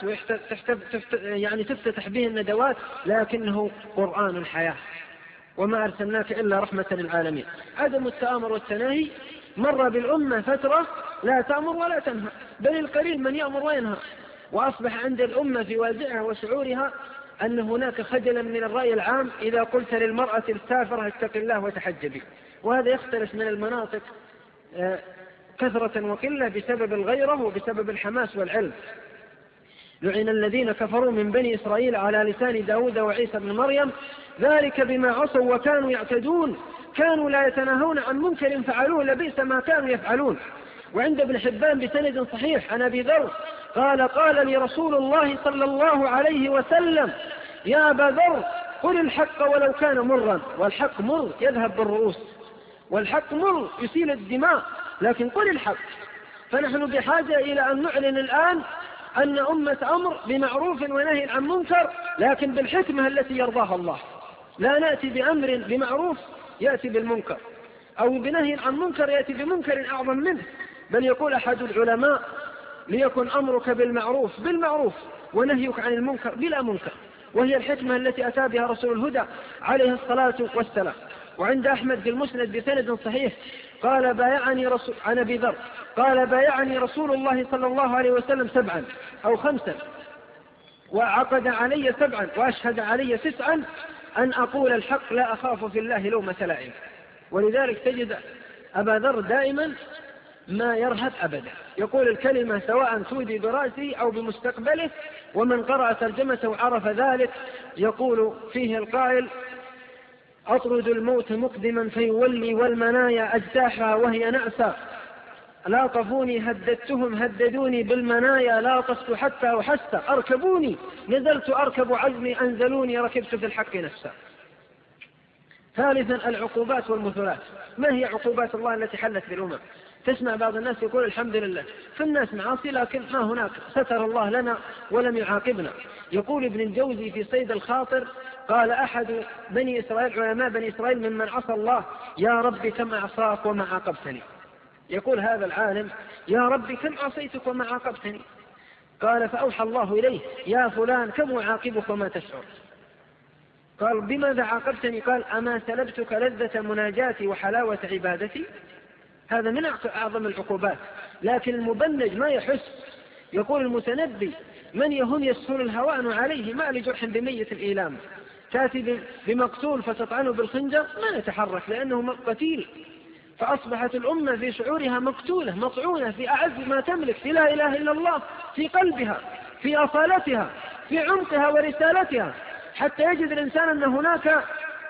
يعني تفتتح به الندوات، لكنه قرآن الحياة. وما أرسلناك إلا رحمة للعالمين. عدم التآمر والتناهي مر بالأمة فترة لا تأمر ولا تنهى، بل القليل من يأمر وينهى، وأصبح عند الأمة في وازعها وشعورها أن هناك خجلا من الرأي العام إذا قلت للمرأة السافرة اتق الله وتحجبي. وهذا يختلف من المناطق كثرة وقلة بسبب الغيرة وبسبب الحماس والعلم. لعن الذين كفروا من بني إسرائيل على لسان داود وعيسى بن مريم ذلك بما عصوا وكانوا يعتدون كانوا لا يتناهون عن منكر فعلوه لبئس ما كانوا يفعلون. وعند ابن حبان بسند صحيح عن أبي ذر قال لي رسول الله صلى الله عليه وسلم يا أبا ذر قل الحق ولو كان مرا، والحق مر يذهب بالرؤوس، والحق مر يسيل الدماء، لكن قل الحق. فنحن بحاجة إلى أن نعلن الآن أن أمة أمر بمعروف ونهي عن منكر، لكن بالحكمة التي يرضاها الله. لا نأتي بأمر بمعروف يأتي بالمنكر، أو بنهي عن منكر يأتي بمنكر أعظم منه. بل يقول أحد العلماء ليكن أمرك بالمعروف ونهيك عن المنكر بلا منكر، وهي الحكمة التي أتى بها رسول الهدى عليه الصلاة والسلام. وعند أحمد في المسند بسند صحيح قال بايعني رسول عن أبي ذر قال بايعني رسول الله صلى الله عليه وسلم 7 أو 5 وعقد علي 7 وأشهد علي 9 أن أقول الحق لا أخاف في الله لومة لائم. ولذلك تجد أبا ذر دائما ما يرهب أبدا، يقول الكلمة سواء تودي برأسه أو بمستقبله، ومن قرأ ترجمته عرف ذلك. يقول فيه القائل أطرد الموت مقدما فيولي والمنايا أجتاحها وهي نأسى، لاطفوني هددتهم هددوني بالمنايا لاطفت حتى وحست أركبوني نزلت أركب عزمي أنزلوني ركبت في الحق نفسا. ثالثا العقوبات والمثلات. ما هي عقوبات الله التي حلت بالأمم؟ تسمع بعض الناس يقول الحمد لله في الناس معاصي لكن ما هناك ستر الله لنا ولم يعاقبنا. يقول ابن الجوزي في صيد الخاطر قال أحد بني إسرائيل علماء بني إسرائيل ممن عصى الله يا رب كم أعصاك وما عاقبتني. يقول هذا العالم يا رب كم عصيتك وما عاقبتني. قال فأوحى الله إليه يا فلان كم أعاقبك وما تشعر. قال بماذا عاقبتني؟ قال أما سلبتك لذة مناجاتي وحلاوة عبادتي؟ هذا من أعظم العقوبات. لكن المبنج ما يحس. يقول المتنبي من يهن يسهل الهوان عليه ما لجرح بميت الإيلام. تأتي بمقتول فتطعنه بالخنجر ما يتحرك لأنه قتيل. فأصبحت الأمة في شعورها مقتولة مطعونة في أعز ما تملك، في لا إله إلا الله، في قلبها، في أصالتها، في عمقها ورسالتها، حتى يجد الإنسان أن هناك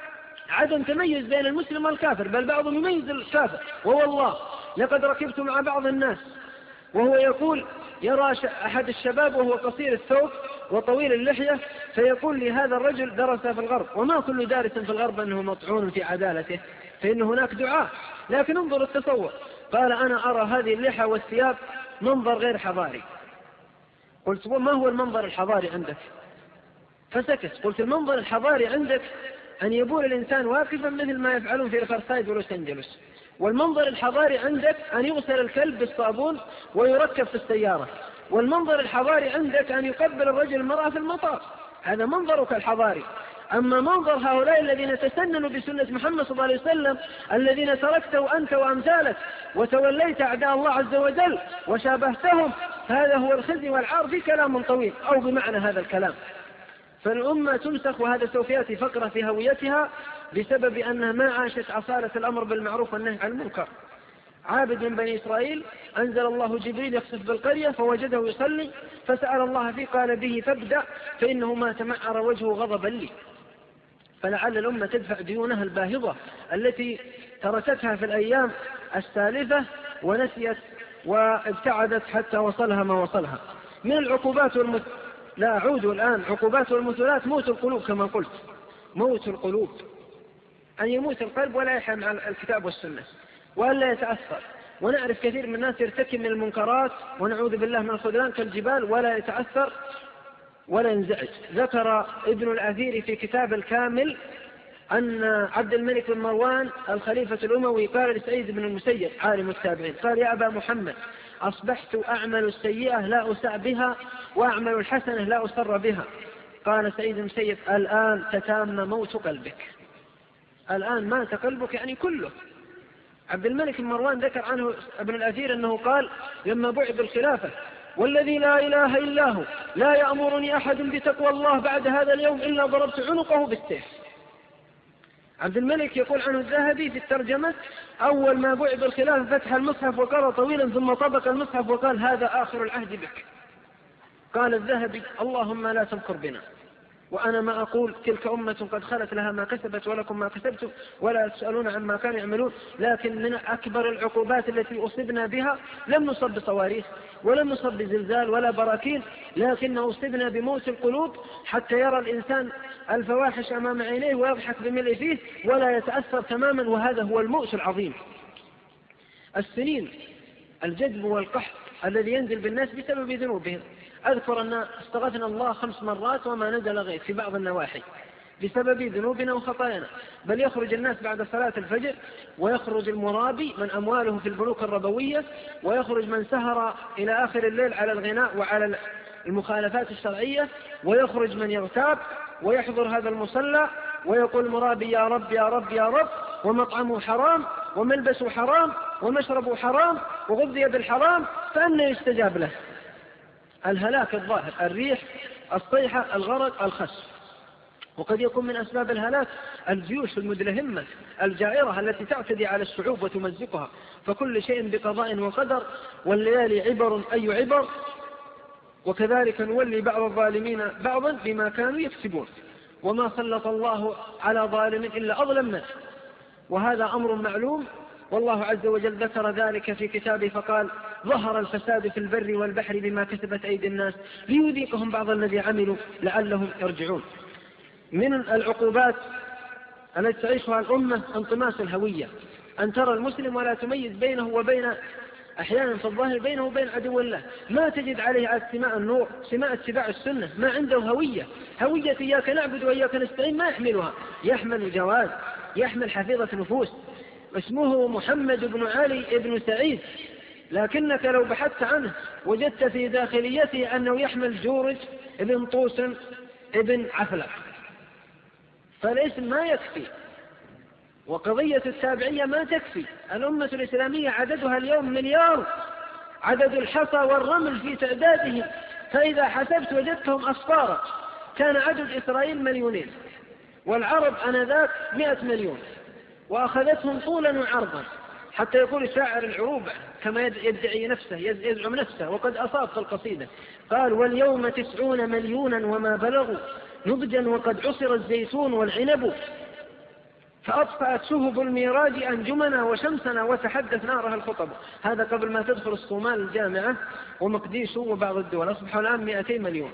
عدم تميز بين المسلم والكافر، بل بعضهم يميز الكافر. ووالله لقد ركبت مع بعض الناس وهو يقول يرى أحد الشباب وهو قصير الثوب وطويل اللحية، فيقول لي هذا الرجل درس في الغرب، وما كل دارس في الغرب أنه مطعون في عدالته، فإن هناك دعاء. لكن انظر التصور. قال أنا أرى هذه اللحى والثياب منظر غير حضاري. قلت ما هو المنظر الحضاري عندك؟ فسكت. قلت المنظر الحضاري عندك أن يبول الإنسان واقفا مثل ما يفعلون في ريفرسايد ولوس أنجلوس، والمنظر الحضاري عندك أن يغسل الكلب بالصابون ويركب في السيارة، والمنظر الحضاري عندك أن يقبل الرجل المرأة في المطار. هذا منظرك الحضاري. أما منظر هؤلاء الذين تسننوا بسنة محمد صلى الله عليه وسلم، الذين تركته أنت وأمثالك وتوليت أعداء الله عز وجل وشابهتهم، هذا هو الخزي والعار في كلام طويل أو بمعنى هذا الكلام. فالأمة تمسخ، وهذا سوف يأتي فقرة في هويتها، بسبب أنها ما عاشت أصالة الأمر بالمعروف والنهي عن المنكر. عابد من بني إسرائيل أنزل الله جبريل يخسف بالقرية فوجده يصلي فسأل الله فيه قال به فابدأ فإنه ما تمعر وجهه غضبا لي. فلعل الأمة تدفع ديونها الباهظة التي تركتها في الأيام السالفة ونسيت وابتعدت حتى وصلها ما وصلها من العقوبات لا أعود الآن. عقوبات والمثلات موت القلوب كما قلت، موت القلوب، أن يموت القلب ولا يحيا مع الكتاب والسنة وألا يتأثر. ونعرف كثير من الناس يرتكب من المنكرات ونعوذ بالله من الخذلان كالجبال ولا يتأثر ولا ينزعج. ذكر ابن الأثير في كتاب الكامل أن عبد الملك بن مروان الخليفة الأموي قال لسعيد بن المسيب عالم التابعين قال يا أبا محمد أصبحت أعمل السيئة لا أسع بها وأعمل الحسنة لا أسر بها. قال سعيد بن المسيب الآن تتام موت قلبك، الآن مات قلبك يعني كله. عبد الملك بن مروان ذكر عنه ابن الأثير أنه قال لما بعث بالخلافة والذي لا إله إلا هو لا يأمرني أحد بتقوى الله بعد هذا اليوم إلا ضربت عنقه بالسيف. عبد الملك يقول عنه الذهبي في الترجمة أول ما بعث بالخلافة فتح المصحف وقرأ طويلا ثم طبق المصحف وقال هذا آخر العهد بك. قال الذهبي اللهم لا تمكر بنا، وأنا ما أقول تلك أمة قد خلت لها ما كسبت ولكم ما كسبتم ولا تسألون عما كانوا يعملون. لكن من أكبر العقوبات التي أصبنا بها لم نصب بصواريخ ولم نصب بزلزال ولا براكين، لكن أصبنا بموت القلوب حتى يرى الإنسان الفواحش أمام عينيه ويضحك بملء فيه ولا يتأثر تماما، وهذا هو الموت العظيم. السنين الجذب والقحط الذي ينزل بالناس بسبب ذنوبهم. أذكر أن استغاثنا الله 5 مرات وما نزل غيث في بعض النواحي بسبب ذنوبنا وخطايانا، بل يخرج الناس بعد صلاة الفجر ويخرج المرابي من أمواله في البنوك الربوية، ويخرج من سهر إلى آخر الليل على الغناء وعلى المخالفات الشرعية، ويخرج من يغتاب ويحضر هذا المصلى ويقول المرابي يا رب يا رب يا رب، ومطعمه حرام وملبسه حرام ومشربه حرام وغذي بالحرام، فأنه يستجاب له؟ الهلاك الظاهر الريح، الصيحة، الغرق، الخسف. وقد يكون من أسباب الهلاك الجيوش المدلهمة الجائرة التي تعتدي على الشعوب وتمزقها. فكل شيء بقضاء وقدر، والليالي عبر أي عبر، وكذلك نولي بعض الظالمين بعضا بما كانوا يكسبون، وما سلط الله على ظالم إلا أظلم منه، وهذا أمر معلوم. والله عز وجل ذكر ذلك في كتابه فقال ظهر الفساد في البر والبحر بما كسبت أيدي الناس ليذيقهم بعض الذي عملوا لعلهم يرجعون. من العقوبات التي تعيشها الأمة انطماس الهوية، أن ترى المسلم ولا تميز بينه وبين أحيانا في الظاهر بينه وبين عدو الله، ما تجد عليه على سماء النور سماء اتباع السنة، ما عنده هوية إياك نعبد وإياك نستعين ما يحملها، يحمل جواز، يحمل حفيظة نفوس، اسمه محمد بن علي بن سعيد، لكنك لو بحثت عنه وجدت في داخليته أنه يحمل جورج ابن طوسن ابن عفلق. فالاسم ما يكفي، وقضية التابعية ما تكفي. الأمة الإسلامية عددها اليوم مليار، عدد الحصى والرمل في تعدادهم، فإذا حسبت وجدتهم أصفارا. كان عدد إسرائيل 2,000,000 والعرب آنذاك 100 مليون، وأخذتهم طولا وعرضا، حتى يقول شاعر العروبة كما يدعي نفسه يزعم نفسه وقد أصاب في القصيدة، قال: واليوم 90 مليونا وما بلغوا نضجا وقد عصر الزيتون والعنب، فأطفأت شهب الميراج أنجمنا وشمسنا وتحدث نارها الخطب. هذا قبل ما تدخل الصومال الجامعة ومقديشو وبعض الدول، أصبحوا الآن 200 مليون.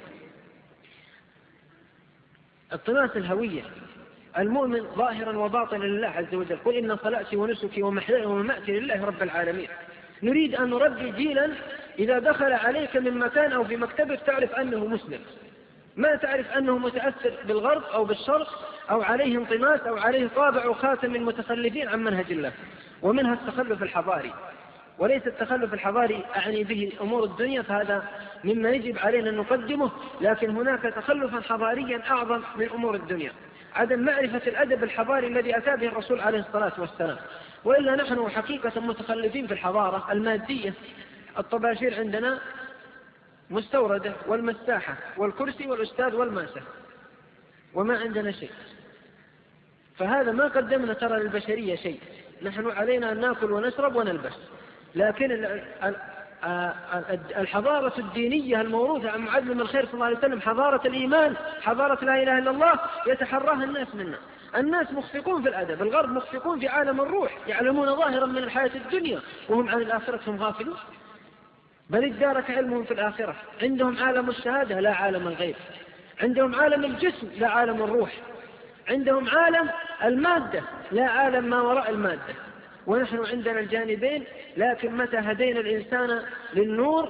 الطماس الهوية، المؤمن ظاهرا وباطنا لله عز وجل، قل إن صلاتي ونسكي ومحياي ومماتي لله رب العالمين. نريد أن نربي جيلا إذا دخل عليك من مكان أو في مكتبك تعرف أنه مسلم، ما تعرف أنه متأثر بالغرب أو بالشرق أو عليه انطماس أو عليه طابع وخاتم من متخلفين عن منهج الله. ومنها التخلف الحضاري، وليس التخلف الحضاري أعني به أمور الدنيا، فهذا مما يجب علينا أن نقدمه، لكن هناك تخلفا حضاريا أعظم من أمور الدنيا، عدم معرفة الأدب الحضاري الذي أتى به الرسول عليه الصلاة والسلام. وإلا نحن حقيقة متخلفين في الحضارة المادية. الطباشير عندنا مستوردة، والمساحة والكرسي والأستاذ والماسة، وما عندنا شيء. فهذا ما قدمنا ترى للبشرية شيء. نحن علينا أن نأكل ونشرب ونلبس، لكن الحضارة الدينية الموروثة عن معلم الخير صلى الله عليه وسلم، حضارة الإيمان، حضارة لا إله إلا الله، يتحراها الناس منا. الناس مخفقون في الأدب، الغرب مخفقون في عالم الروح، يعلمون ظاهرا من الحياة الدنيا وهم عن الآخرة هم غافلون. بل ادارك علمهم في الآخرة، عندهم عالم الشهادة لا عالم الغيب، عندهم عالم الجسم لا عالم الروح، عندهم عالم المادة لا عالم ما وراء المادة. ونحن عندنا الجانبين، لكن متى هدينا الإنسان للنور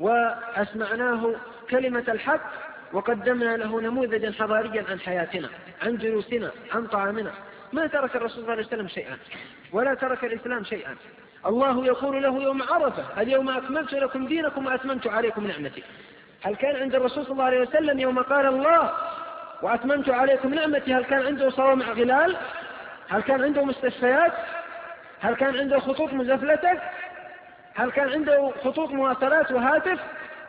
وأسمعناه كلمة الحق وقدمنا له نموذجا حضاريا عن حياتنا، عن جلوسنا، عن طعامنا، ما ترك الرسول صلى الله عليه وسلم شيئا، ولا ترك الإسلام شيئا. الله يقول له يوم عرفة: اليوم أكملت لكم دينكم وأتممت عليكم نعمتي. هل كان عند الرسول صلى الله عليه وسلم يوم قال الله وأتممت عليكم نعمتي هل كان عنده صوامع غلال؟ هل كان عنده مستشفيات؟ هل كان عنده خطوط مزفلتة؟ هل كان عنده خطوط مواصلات وهاتف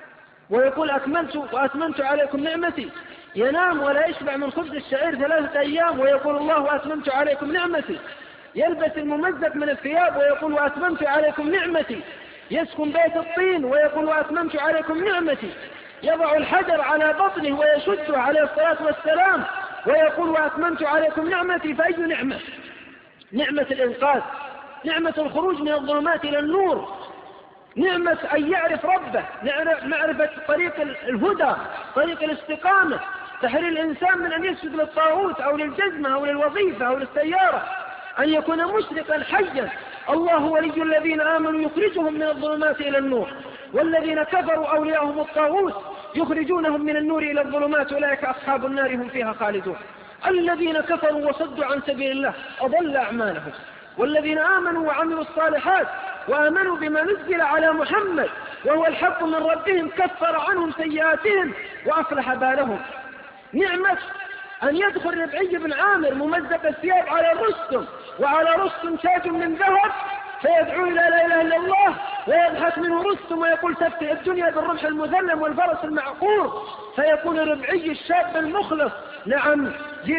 ويقول أكملت وأتممت عليكم نعمتي؟ ينام ولا يشبع من خبز الشعير 3 أيام ويقول الله وأتممت عليكم نعمتي. يلبس الممزق من الثياب ويقول وأتممت عليكم نعمتي. يسكن بيت الطين ويقول وأتممت عليكم نعمتي. يضع الحجر على بطنه ويشده عليه الصلاة والسلام ويقول وأتممت عليكم نعمتي. فأي نعمة؟ نعمة الإنقاذ، نعمة الخروج من الظلمات إلى النور، نعمة أن يعرف ربه، معرفة طريق الهدى، طريق الاستقامة، تحرير الإنسان من أن يسجد للطاغوت أو للجزمة أو للوظيفة أو للسيارة، أن يكون مشرقا حيا. الله ولي الذين آمنوا يخرجهم من الظلمات إلى النور، والذين كفروا أولياءهم الطاغوت يخرجونهم من النور إلى الظلمات، أولئك أصحاب النار هم فيها خالدون. الذين كفروا وصدوا عن سبيل الله أضل أعمالهم، والذين آمنوا وعملوا الصالحات وآمنوا بما نزل على محمد وهو الحق من ربهم كفر عنهم سيئاتهم وأصلح بالهم. نعمة أن يدخل ربعي بن عامر ممزق الثياب على رستم، وعلى رستم تاج من ذهب، فيدعو إلى لا إله إلا الله ويضحك منه رستم ويقول تفتح الدنيا بالرمح المذلم والفرس المعقور، فيقول ربعي الشاب المخلص: نعم،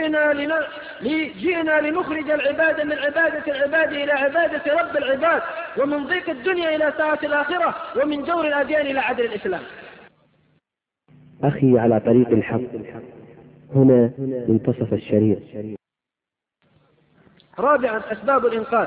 جئنا لنخرج العباد من عبادة العباد إلى عبادة رب العباد، ومن ضيق الدنيا إلى ساعة الآخرة، ومن جور الأديان إلى عدل الإسلام. أخي على طريق الحق، هنا منتصف الشريط. رابعا، أسباب الإنقاذ.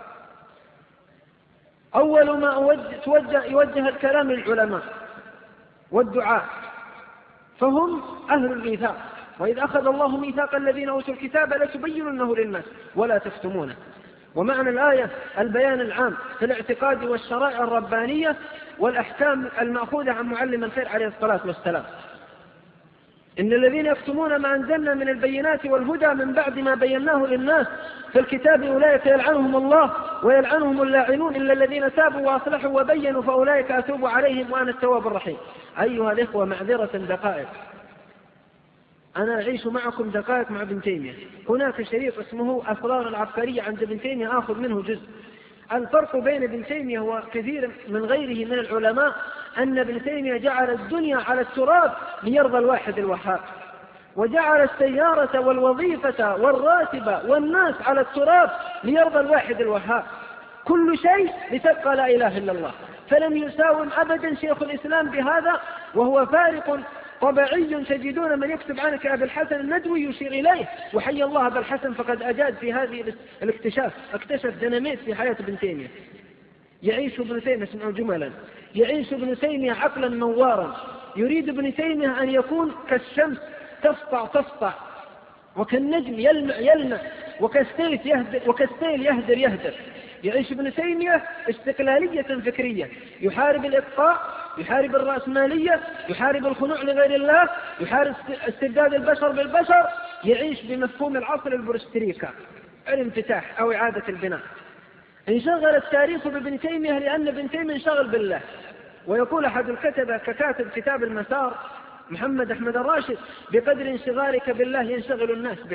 أول ما يوجه الكلام للعلماء والدعاء، فهم أهل الميثاق. وإذ أخذ الله ميثاق الذين أوتوا الكتاب لتبيننه للناس ولا تكتمونه. ومعنى الآية البيان العام في الاعتقاد والشرائع الربانية والأحكام المأخوذة عن معلم الخير عليه الصلاة والسلام. إن الذين يكتمون ما أنزلنا من البينات والهدى من بعد ما بيناه للناس في الكتاب أولئك يلعنهم الله ويلعنهم اللاعنون إلا الذين تابوا وأصلحوا وبينوا فأولئك أتوب عليهم وأنا التواب الرحيم. أيها الإخوة، معذرة دقائق، أنا أعيش معكم دقائق مع ابن تيمية. هناك شريط اسمه أسرار العبقرية عند ابن تيمية، آخذ منه جزء. الفرق بين ابن تيمية وكثير من غيره من العلماء أن ابن تيمية جعل الدنيا على التراب ليرضى الواحد الوهاب، وجعل السيارة والوظيفة والراتب والناس على التراب ليرضى الواحد الوهاب. كل شيء لتبقى لا إله إلا الله. فلم يساوم أبدا شيخ الإسلام بهذا، وهو فارق طبيعي. تجدون من يكتب عنك أبي الحسن الندوي يشير إليه، وحي الله أبا الحسن فقد أجاد في هذه الاكتشاف، اكتشف ديناميت في حياة ابن تيمية. يعيش ابن تيمية، اسمعوا جملا، يعيش ابن تيمية عقلا نوارا. يريد ابن تيمية أن يكون كالشمس تسطع وكالنجم يلمع وكالسيل يهدر. يعيش ابن تيمية استقلالية فكرية، يحارب الإبقاء، يحارب الرأسمالية، يحارب الخنوع لغير الله، يحارب استبداد البشر بالبشر. يعيش بمفهوم العصر البرستريكا، الانفتاح أو إعادة البناء. انشغل التاريخ بابن تيمية لأن ابن تيمية انشغل بالله. ويقول أحد الكتبة ككاتب كتاب المسار محمد أحمد الراشد: بقدر انشغالك بالله ينشغل الناس بك،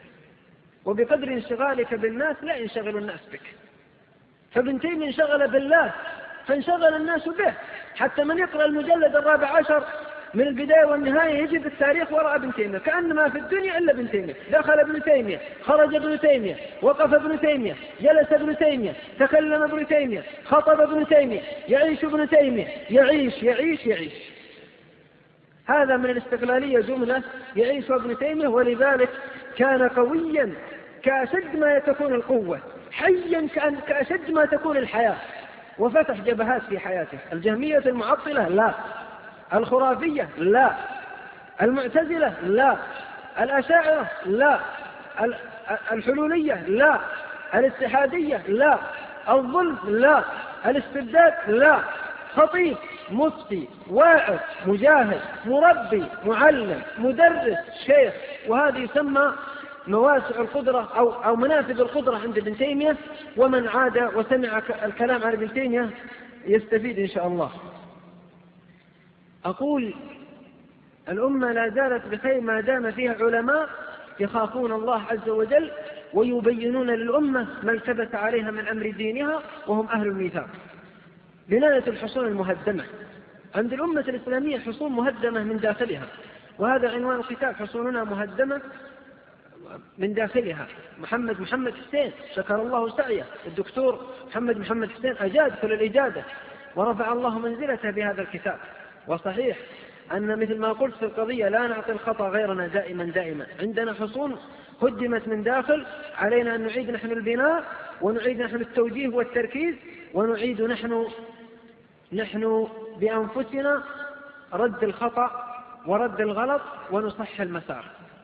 وبقدر انشغالك بالناس لا ينشغل الناس بك. فابن تيمية انشغل بالله فانشغل الناس به. حتى من يقرأ المجلد 14 من البداية والنهاية يجد التاريخ وراء ابن تيمية، كأن ما في الدنيا إلا ابن تيمية. دخل ابن تيمية، خرج ابن تيمية، وقف ابن تيمية، جلس ابن تيمية، تكلم ابن تيمية، خطب ابن تيمية، يعيش ابن تيمية، يعيش. هذا من الاستقلالية جملة، يعيش ابن تيمية. ولذلك كان قويا كأشد ما تكون القوة، حيا كأشد ما تكون الحياة، وفتح جبهات في حياته. الجهمية المعطلة لا، الخرافية لا، المعتزلة لا، الأشاعرة لا، الحلولية لا، الاتحادية لا، الظلم لا، الاستبداد لا. خطيب، مفتي، واعظ، مجاهد، مربي، معلم، مدرس، شيخ. وهذه يسمى مواسع القدرة أو منافذ القدرة عند ابن تيمية. ومن عاد وسمع الكلام عن ابن تيمية يستفيد إن شاء الله. أقول الأمة لا زالت بخير ما دام فيها علماء يخافون الله عز وجل ويبينون للأمة ما التبس عليها من أمر دينها، وهم أهل الميثاق. بناية الحصون المهدمة عند الأمة الإسلامية، حصون مهدمة من داخلها، وهذا عنوان الكتاب: حصوننا مهدمة من داخلها. محمد حسين شكر الله سعيه، الدكتور محمد حسين أجاد كل الإجادة، ورفع الله منزلته بهذا الكتاب. وصحيح أن مثل ما قلت في القضية لا نعطي الخطأ غيرنا دائما. عندنا حصون هدمت من داخل، علينا أن نعيد نحن البناء، ونعيد نحن التوجيه والتركيز، ونعيد نحن بأنفسنا رد الخطأ ورد الغلط ونصحح المسار.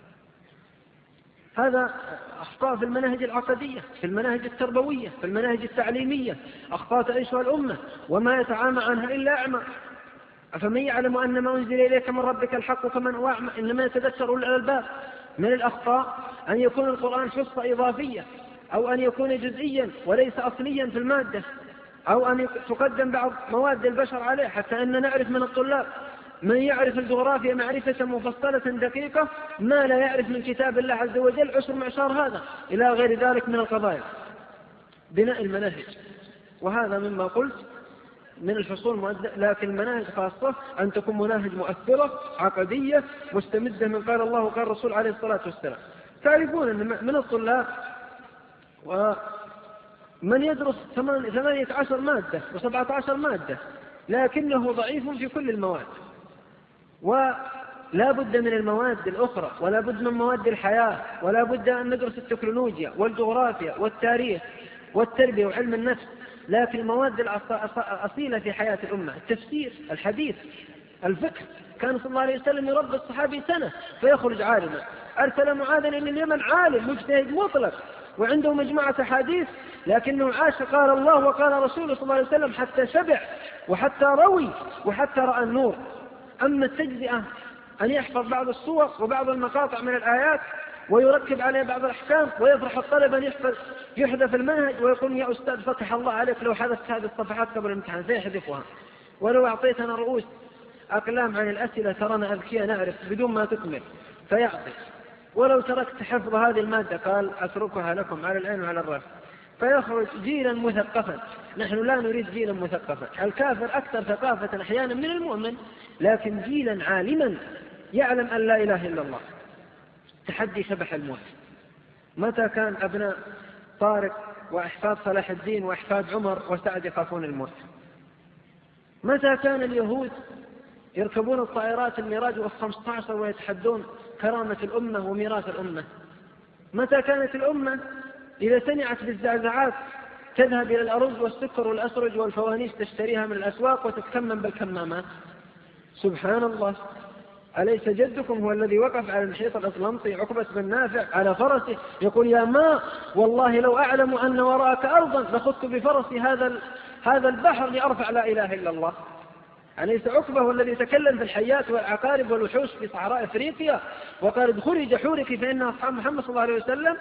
هذا أخطاء في المناهج العقدية، في المناهج التربوية، في المناهج التعليمية، أخطاء تعيشها الأمة وما يتعامى عنها إلا أعمى. أفمن يعلم أن ما أنزل إليك من ربك الحق كمن هو أعمى إنما يتذكر أولو الألباب. من الأخطاء أن يكون القرآن حصة إضافية، أو أن يكون جزئيا وليس أصليا في المادة، أو أن تقدم بعض مواد البشر عليه. حتى أن نعرف من الطلاب من يعرف الجغرافيا معرفة مفصلة دقيقة ما لا يعرف من كتاب الله عز وجل عشر معشار هذا، إلى غير ذلك من القضايا. بناء المناهج، وهذا مما قلت من الفصول لكن المناهج خاصة أن تكون مناهج مؤثرة عقدية مستمدة من قال الله وقال الرسول عليه الصلاة والسلام. تعرفون أن من الطلاب ومن يدرس 18 مادة و17 مادة لكنه ضعيف في كل المواد، ولا بد من المواد الأخرى، ولا بد من مواد الحياة، ولا بد أن ندرس التكنولوجيا والجغرافيا والتاريخ والتربية وعلم النفس. لكن المواد الأصيلة في حياة الأمة: التفسير، الحديث، الفقه. كان صلى الله عليه وسلم يربي الصحابي سنة فيخرج عالما. أرسل معاذا إلى اليمن عالم مجتهد مطلق وعنده مجموعة حديث، لكنه عاش قال الله وقال رسوله صلى الله عليه وسلم حتى شبع وحتى روي وحتى رأى النور. أما التجزئة أن يحفظ بعض الصور وبعض المقاطع من الآيات ويركب عليه بعض الأحكام ويفرح الطلبة أن يحذف المنهج ويقول يا أستاذ فتح الله عليك لو حذفت هذه الصفحات قبل الامتحان سيحذفها، ولو أعطيتنا رؤوس أقلام عن الأسئلة ترانا أذكياء نعرف بدون ما تكمل، فيعطي، ولو تركت حفظ هذه المادة قال أتركها لكم على العين وعلى الرأس، فيخرج جيلا مثقفا. نحن لا نريد جيلا مثقفا، الكافر أكثر ثقافة أحيانا من المؤمن، لكن جيلا عالما يعلم أن لا إله إلا الله. تحدي شبح الموت. متى كان أبناء طارق وأحفاد صلاح الدين وأحفاد عمر وسعد يخافون الموت؟ متى كان اليهود يركبون الطائرات الميراج والخمسة ويتحدون كرامة الأمة وميراث الأمة؟ متى كانت الأمة إذا سمعت بالزعزعات تذهب إلى الأرز والسكر والأسرج والفوانيس تشتريها من الأسواق وتتكمم بالكمامات؟ سبحان الله. أليس جدكم هو الذي وقف على المحيط الأطلنطي عقبة بن نافع على فرسه يقول يا ماء والله لو أعلم أن وراءك أرضا لخذت بفرسي هذا البحر لأرفع لا إله إلا الله؟ أليس عقبة هو الذي تكلم في الحيات والعقارب والوحوش في صحراء أفريقيا وقال ادخلي جحورك فإنها أصحاب محمد صلى الله عليه وسلم؟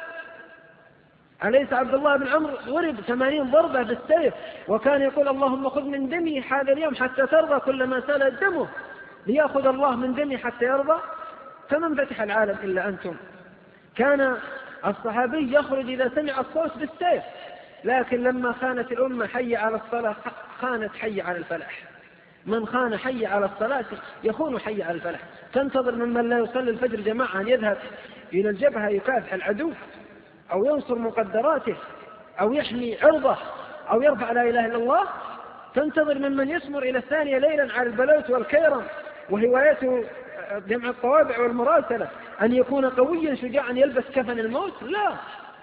أليس عبد الله بن عمرو ضرب 80 ضربة بالسيف وكان يقول اللهم خذ من دمي هذا اليوم حتى ترضى كلما سال دمه ليأخذ الله من دمي حتى يرضى؟ فمن فتح العالم إلا أنتم. كان الصحابي يخرج إذا سمع الصوت بالسيف، لكن لما خانت الأمة حي على الصلاة خانت حي على الفلاح. من خان حي على الصلاة يخون حي على الفلاح. تنتظر ممن لا يصلي الفجر جماعة أن يذهب إلى الجبهة يكافح العدو أو ينصر مقدراته أو يحمي عرضه أو يرفع لا إله إلا الله؟ تنتظر ممن يسمر إلى الثانية ليلا على البلوت والكيرم وهوايته جمع الطوابع والمراسلة أن يكون قويا شجاعا يلبس كفن الموت؟ لا.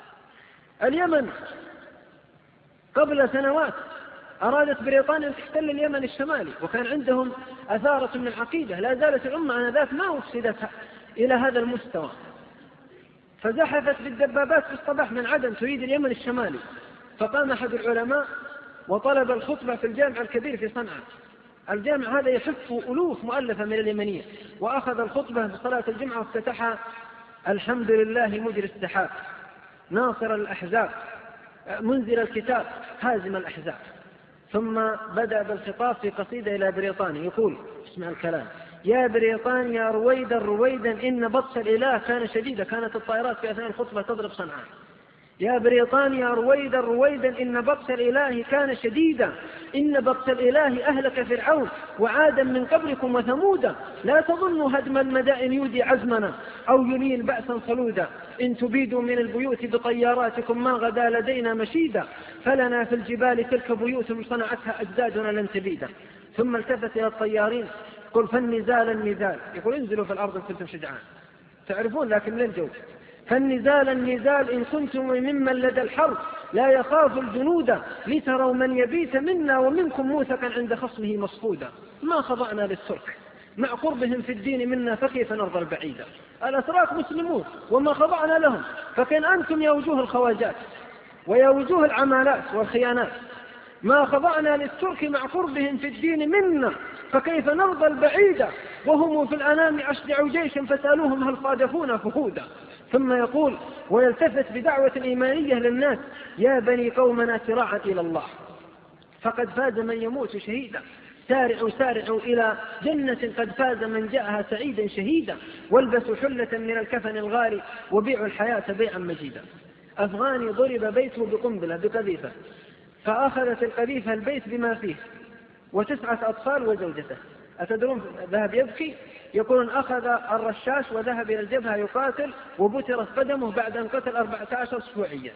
اليمن قبل سنوات أرادت بريطانيا أن تحتل اليمن الشمالي، وكان عندهم أثارة من العقيدة، لا زالت الأمة آنذاك ما وصلت إلى هذا المستوى، فزحفت بالدبابات في الصباح من عدن تريد اليمن الشمالي. فقام أحد العلماء وطلب الخطبة في الجامع الكبير في صنعاء. الجامع هذا يحف ألوف مؤلفة من اليمنية، وأخذ الخطبة في صلاة الجمعة وافتتحها الحمد لله مجري السحاب ناصر الأحزاب منزل الكتاب هازم الأحزاب. ثم بدأ بالخطاب في قصيدة إلى بريطانيا يقول اسمع الكلام: يا بريطانيا رويدا رويدا إن بطش الإله كان شديدا. كانت الطائرات في أثناء الخطبة تضرب صنعاء. يا بريطانيا رويدا رويدا إن بطش الإله كان شديدا إن بطش الإله أهلك فرعون وعادا من قبلكم وثمودا. لا تظنوا هدم المدائن يودي عزمنا أو ينيل بأسا صلودا. إن تبيدوا من البيوت بطياراتكم ما غدا لدينا مشيدا فلنا في الجبال تلك بيوت صنعتها أجدادنا لن تبيدا. ثم التفت إلى الطيارين قل فالنزال النزال، يقول انزلوا في الأرض إن كنتم شجعان تعرفون لكن لن جو. فالنزال النزال إن كنتم ممن لدى الحرب لا يخاف الجنود لتروا من يبيت منا ومنكم موثقا عند خصمه مصفودا. ما خضعنا للترك مع قربهم في الدين منا فكيف نرضى البعيدا. الأتراك مسلمون وما خضعنا لهم، فكان أنتم يا وجوه الخواجات ويا وجوه العمالات والخيانات ما خضعنا للترك مع قربهم في الدين منا فكيف نرضى البعيدا. وهم في الأنام أشجع جيش فسألوهم هل صادفونا فهودا. ثم يقول ويلتفت بدعوة إيمانية للناس: يا بني قومنا سراعا إلى الله فقد فاز من يموت شهيدا. سارعوا سارعوا إلى جنة قد فاز من جاءها سعيدا شهيدا. والبسوا حلة من الكفن الغالي وبيعوا الحياة بيعا مجيدا. أفغاني ضرب بيته بقنبلة بقذيفة فأخذت القذيفة البيت بما فيه و9 أطفال وزوجته. أتدرون ذهب يبكي يقولون أخذ الرشاش وذهب إلى الجبهة يقاتل وبترت قدمه بعد أن قتل 14 أسبوعيا.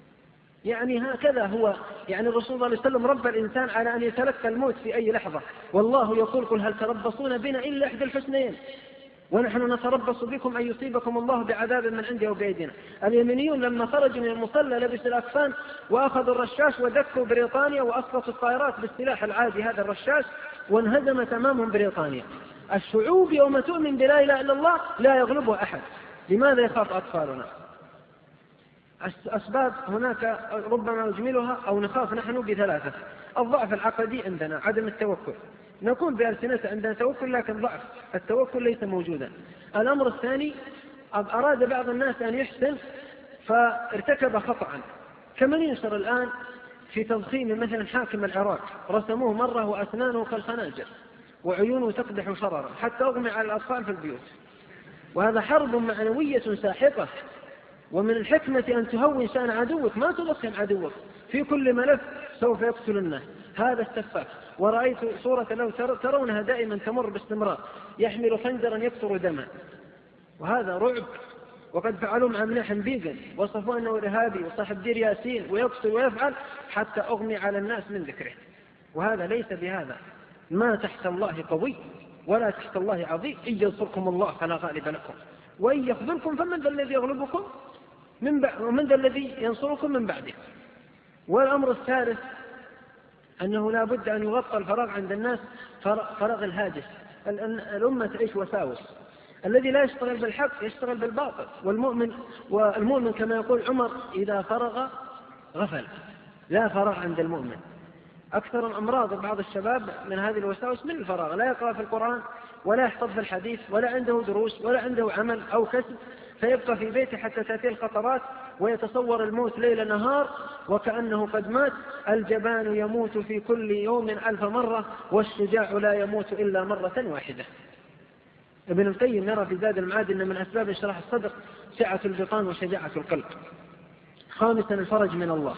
يعني هكذا هو، يعني الرسول صلى الله عليه وسلم رب الإنسان على أن يتلقى الموت في أي لحظة. والله يقول قل هل تربصون بنا إلا إحدى الحسنيين ونحن نتربص بكم أن يصيبكم الله بعذاب من عنده وبيدنا. اليمنيون لما خرجوا من المصلى لبسوا الأكفان وأخذوا الرشاش ودكوا بريطانيا وأسقطوا الطائرات بالسلاح العادي هذا الرشاش وانهزمت أمامهم بريطانيا. الشعوب يوم تؤمن بلا إله إلا الله لا يغلبها أحد. لماذا يخاف أطفالنا؟ أسباب هناك ربما نجملها أو نخاف نحن ب3: الضعف العقدي عندنا، عدم التوكل. نقول بألسنة عندنا توكل لكن ضعف التوكل ليس موجودا. الأمر الثاني أراد بعض الناس أن يحسن فارتكب خطأ، كما ينشر الآن في تضخيم مثلا حاكم العراق رسموه مرة وأسنانه كالخناجر وعيونه تقدح شررا حتى أغمي على الأطفال في البيوت. وهذا حرب معنوية ساحقة. ومن الحكمة أن تهون شأن عدوك، ما تضخم عدوك في كل ملف سوف يقتل الناس. هذا السفاك، ورأيت صورة له ترونها دائما تمر باستمرار، يحمل خنجرا يقطر دما، وهذا رعب. وقد فعلوا مع مناحم بيغن، وصفوا أنه إرهابي وصاحب دير ياسين ويقتل ويفعل حتى أغني على الناس من ذكره، وهذا ليس بهذا. ما تحت الله قوي ولا تحت الله عظيم، إن ينصركم الله فلا غالب لكم وإن يخذلكم فمن ذا الذي يغلبكم ومن ذا الذي ينصركم من بعده. والأمر الثالث أنه لا بد أن يغطى الفراغ عند الناس، فراغ الهاجس. الأمة تعيش وساوس، الذي لا يشتغل بالحق يشتغل بالباطل. والمؤمن كما يقول عمر إذا فرغ غفل، لا فراغ عند المؤمن. أكثر الأمراض بعض الشباب من هذه الوساوس من الفراغ، لا يقرأ في القرآن ولا يحفظ في الحديث ولا عنده دروس ولا عنده عمل أو كسب، فيبقى في بيته حتى تأتي الخطرات ويتصور الموت ليل نهار وكأنه قد مات. الجبان يموت في كل يوم 1000 مرة، والشجاع لا يموت إلا مرة واحدة. ابن القيم يرى في زاد المعاد أن من أسباب انشراح الصدر سعة البطان وشجاعة القلب. خامسا الفرج من الله.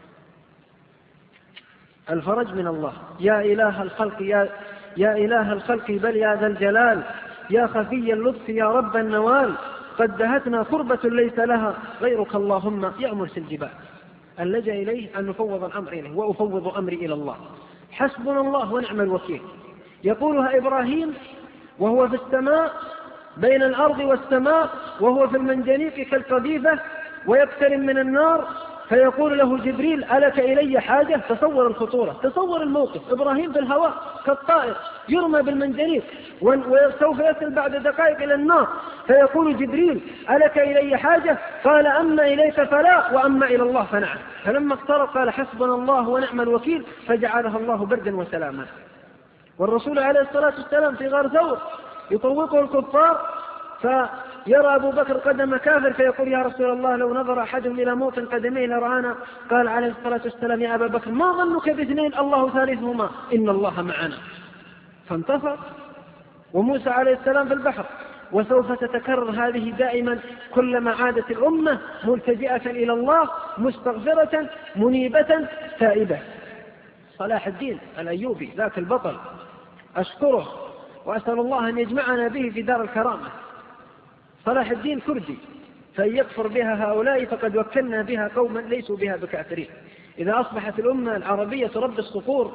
الفرج من الله. يا إله الخلق يا إله الخلق بل يا ذا الجلال، يا خفي اللطف يا رب النوال، قد دهتنا كربة ليس لها غيرك اللهم يا مرسي الجبال. اللجأ إليه أن نفوض الأمر إليه، وأفوض أمري إلى الله. حسبنا الله ونعم الوكيل. يقولها إبراهيم وهو في السماء بين الأرض والسماء، وهو في المنجنيق كالقذيفة ويقترب من النار، فيقول له جبريل ألك إلي حاجة؟ تصور الخطورة، تصور الموقف. إبراهيم في الهواء كالطائر يرمى بالمنجنيق وسوف يصل بعد دقائق إلى النار، فيقول جبريل ألك إلي حاجة؟ قال أما إليك فلا وأما إلى الله فنعم. فلما اقترب قال حسبنا الله ونعم الوكيل، فجعلها الله بردا وسلاما. والرسول عليه الصلاة والسلام في غار ثور يطوقه الكفار، فيرى أبو بكر قدم كافر فيقول يا رسول الله لو نظر أحدهم إلى موطن قدميه لرآنا. قال عليه الصلاة والسلام يا أبا بكر ما ظنك باثنين الله ثالثهما إن الله معنا. فانتصر. وموسى عليه السلام في البحر. وسوف تتكرر هذه دائما كلما عادت الأمة ملتجئة إلى الله مستغفرة منيبة تائبة. صلاح الدين الأيوبي ذاك البطل أشكره وأسأل الله أن يجمعنا به في دار الكرامة. صلاح الدين كردي، فإن يكفر بها هؤلاء فقد وكلنا بها قوما ليسوا بها بكافرين. إذا أصبحت الأمة العربية تربي الصقور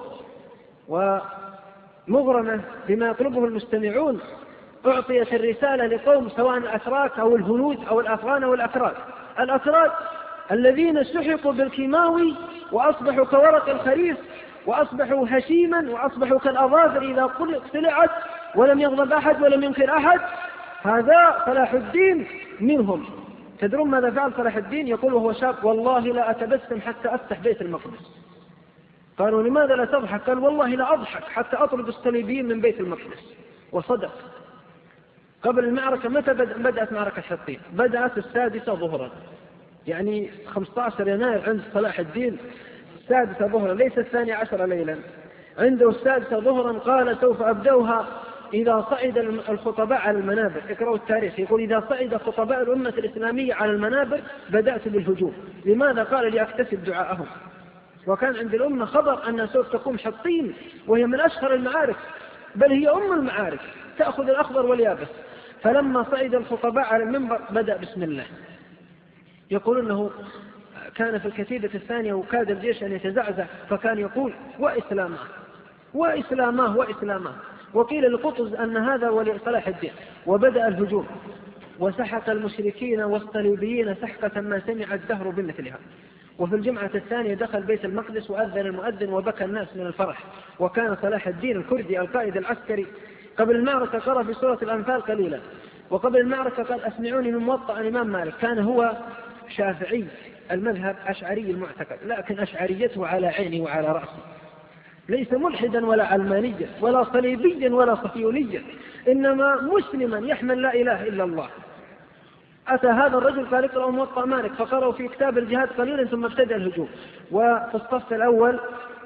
ومغرمة بما يطلبه المستمعون، أعطيت الرسالة لقوم سواء الأتراك أو الهنود أو الأفغان أو الأكراد. الأتراك الذين سحقوا بالكيماوي وأصبحوا كورق الخريف وأصبحوا هشيما وأصبحوا كالأظافر إذا قلعت ولم يغضب أحد ولم ينكر أحد. هذا صلاح الدين منهم. تدرون ماذا فعل صلاح الدين؟ يقول وهو شاب والله لا أتبسم حتى أفتح بيت المقدس. قالوا لماذا لا تضحك؟ قال والله لا أضحك حتى أطرد الصليبيين من بيت المقدس. وصدق. قبل المعركة متى بدأت معركة حطين؟ بدأت 6 ظهرا، يعني 15 يناير عند صلاح الدين 6 ظهرا، ليس 12 ليلا. عنده 6 ظهرا قال سوف أبدأها إذا صعد الخطباء على المنابر. اقرأوا التاريخ، يقول إذا صعد خطباء الأمة الإسلامية على المنابر بدأت بالهجوم. لماذا؟ قال لأكتسب دعاءهم. وكان عند الأمة خبر أن سوف تقوم حطين وهي من أشهر المعارك، بل هي أم المعارك، تأخذ الأخضر واليابس. فلما صعد الخطباء على المنبر بدأ بسم الله. يقول أنه كان في الكتيبة الثانية وكاد الجيش أن يتزعزع، فكان يقول وإسلامه وإسلامه وإسلامه. وقيل لقطز أن هذا ولي صلاح الدين. وبدأ الهجوم وسحق المشركين والصليبيين سحقة ما سمع الدهر بمثلها. وفي الجمعة الثانية دخل بيت المقدس وأذن المؤذن وبكى الناس من الفرح. وكان صلاح الدين الكردي القائد العسكري قبل المعركة قرأ في سورة الأنفال قليلا، وقبل المعركة قال أسمعوني من موطأ الإمام مالك. كان هو شافعي المذهب أشعري المعتقد، لكن أشعريته على عينه وعلى رأسه، ليس ملحدا ولا علمانيا ولا صليبيا ولا صهيونيا، إنما مسلما يحمل لا إله إلا الله. أتى هذا الرجل قال اقرأوا موطأ مالك، فقرأوا في كتاب الجهاد قليلا ثم ابتدأ الهجوم. وفي الصف الأول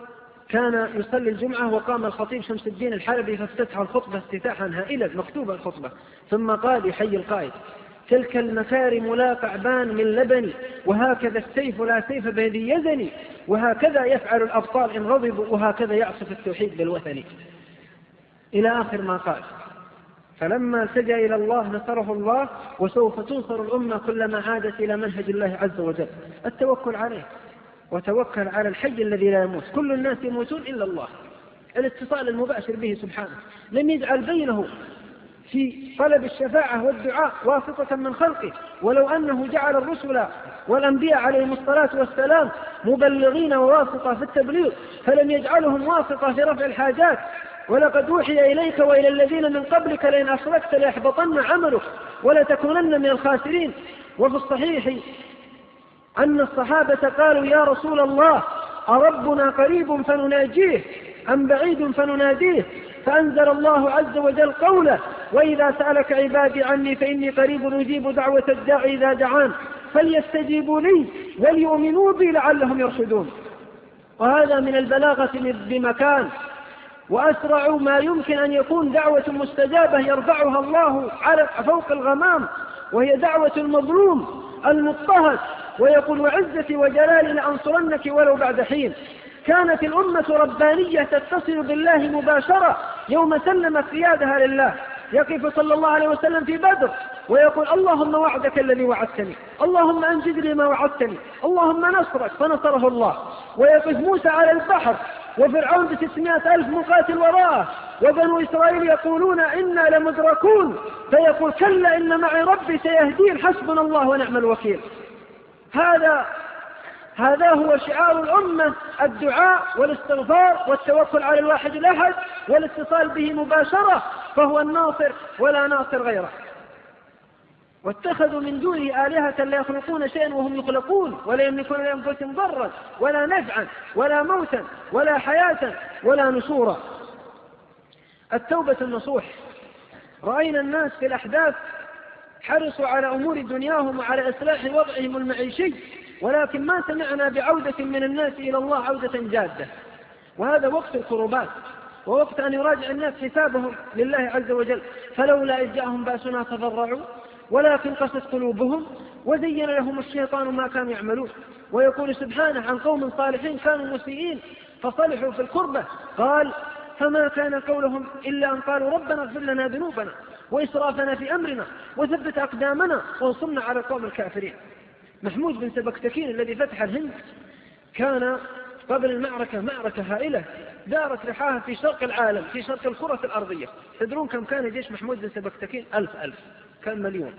كان يصلي الجمعة وقام الخطيب شمس الدين الحلبي فافتتح الخطبة افتتاحا هائلا مكتوب الخطبة، ثم قال يحيي القائد: تلك المكارم لا قعبان من لبني، وهكذا السيف لا سيف بيدي يزني، وهكذا يفعل الأبطال إن غضبوا، وهكذا يعصف التوحيد بالوثني، إلى آخر ما قال. فلما التجأ إلى الله نصره الله، وسوف تنصر الأمة كلما عادت إلى منهج الله عز وجل. التوكل عليه، وتوكل على الحي الذي لا يموت، كل الناس يموتون إلا الله. الاتصال المباشر به سبحانه، لم يجعل بينه في طلب الشفاعة والدعاء واسطة من خلقه، ولو أنه جعل الرسل والأنبياء عليهم الصلاة والسلام مبلغين وواسطة في التبليغ، فلم يجعلهم واسطة في رفع الحاجات. ولقد أوحي إليك وإلى الذين من قبلك لئن أشركت ليحبطن عملك ولتكونن من الخاسرين. وفي الصحيح أن الصحابة قالوا: يا رسول الله، أربنا قريب فنناجيه أم بعيد فنناديه؟ فأنزل الله عز وجل قوله: وإذا سألك عبادي عني فإني قريب أجيب دعوة الداعي إذا دعان فليستجيبوا لي وليؤمنوا بي لعلهم يرشدون. وهذا من البلاغة بمكان، وأسرع ما يمكن أن يكون دعوة مستجابة يرفعها الله على فوق الغمام، وهي دعوة المظلوم المضطهد، ويقول: وعزتي وجلالي لأنصرنك ولو بعد حين. كانت الأمة ربانية تتصل بالله مباشرة يوم سلمت قيادها لله. يقف صلى الله عليه وسلم في بدر ويقول: اللهم وعدك الذي وعدتني، اللهم أنجز لي ما وعدتني، اللهم نصرك، فنصره الله. ويقف موسى على البحر وفرعون ب600,000 مقاتل وراءه، وبنو إسرائيل يقولون إنا لمدركون، فيقول: كلا إن معي ربي سيهدين، حسبنا الله ونعم الوكيل. هذا هو شعار الأمة: الدعاء والاستغفار والتوكل على الواحد الأحد والاتصال به مباشرة، فهو الناصر ولا ناصر غيره. واتخذوا من دونه آلهة لا يخلقون شيئا وهم يخلقون ولا يملكون لأنفسهم ضرا ولا نفعا ولا موتا ولا حياة ولا نشورا. التوبة النصوح. رأينا الناس في الأحداث حرصوا على أمور دنياهم وعلى إصلاح وضعهم المعيشي، ولكن ما سمعنا بعودة من الناس إلى الله عودة جادة. وهذا وقت الكربات، ووقت أن يراجع الناس حسابهم لله عز وجل. فلولا إذ جاءهم بأسنا تضرعوا ولكن قست قلوبهم وزين لهم الشيطان ما كانوا يعملون. ويقول سبحانه عن قوم صالحين كانوا مسيئين فصلحوا في الكربة، قال: فما كان قولهم إلا أن قالوا ربنا اغفر لنا ذنوبنا وإسرافنا في أمرنا وثبت أقدامنا وانصرنا على القوم الكافرين. محمود بن سبكتكين الذي فتح الهند كان قبل المعركة معركة هائلة دارت رحاها في شرق العالم، في شرق الكرة الأرضية. تدرون كم كان جيش محمود بن سبكتكين؟ 1000 كان مليون.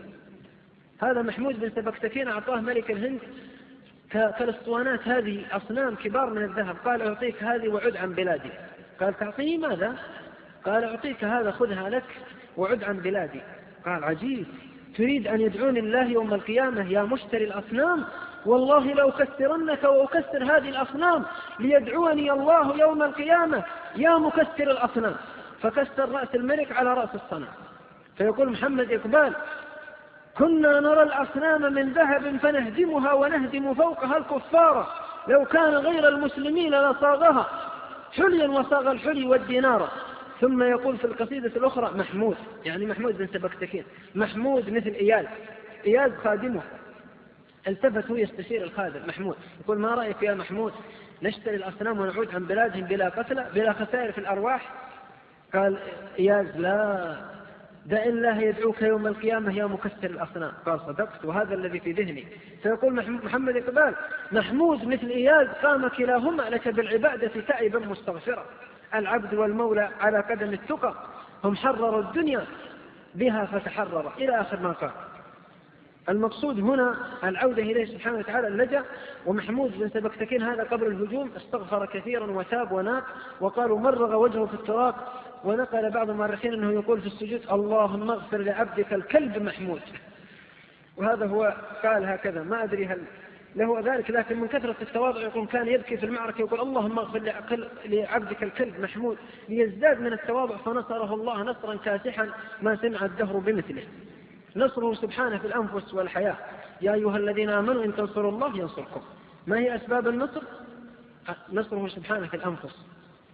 هذا محمود بن سبكتكين أعطاه ملك الهند كالاسطوانات هذه أصنام كبار من الذهب، قال: أعطيك هذه وعد عن بلادي. قال: تعطيني ماذا؟ قال: أعطيك هذا خذها لك وعد عن بلادي. قال: عجيب، تريد أن يدعوني الله يوم القيامة يا مشتري الأصنام؟ والله لأكسرنك وأكسر هذه الأصنام ليدعوني الله يوم القيامة يا مكسر الأصنام. فكسر رأس الملك على رأس الصنم. فيقول محمد إقبال: كنا نرى الأصنام من ذهب فنهدمها ونهدم فوقها الكفار، لو كان غير المسلمين لصاغها حليا وصاغ الحلي والدينار. ثم يقول في القصيدة الأخرى: محمود، يعني محمود بن سبكتكين، محمود مثل إياز خادمه، التفت هو يستشير الخادم محمود، يقول: ما رأيك يا محمود نشتري الأصنام ونعود عن بلادهم بلا قتل بلا خسائر في الأرواح؟ قال إياز: لا، دع الله يدعوك يوم القيامة يا مكسر الأصنام. قال: صدقت، وهذا الذي في ذهني. فيقول محمد إقبال: محمود مثل إياز قام كلاهما لك بالعبادة تائبا مستغفرا. العبد والمولى على قدم التقى، هم حرروا الدنيا بها فتحرر، إلى آخر ما قال. المقصود هنا العودة إليه سبحانه وتعالى اللجأ. ومحمود بن سبكتكين هذا قبل الهجوم استغفر كثيرا وتاب وناب، وقالوا مرغ وجهه في التراب. ونقل بعض المؤرخين أنه يقول في السجود: اللهم اغفر لعبدك الكلب محمود. وهذا هو قال هكذا، ما أدري هل له ذلك، لكن من كثرة التواضع يقول كان يبكي في المعركة يقول: اللهم اغفر لعبدك الكلب محمود، ليزداد من التواضع. فنصره الله نصرا كاسحا ما سمع الدهر بمثله. نصره سبحانه في الأنفس والحياة. يا أيها الذين آمنوا إن تنصروا الله ينصركم. ما هي أسباب النصر؟ نصره سبحانه في الأنفس.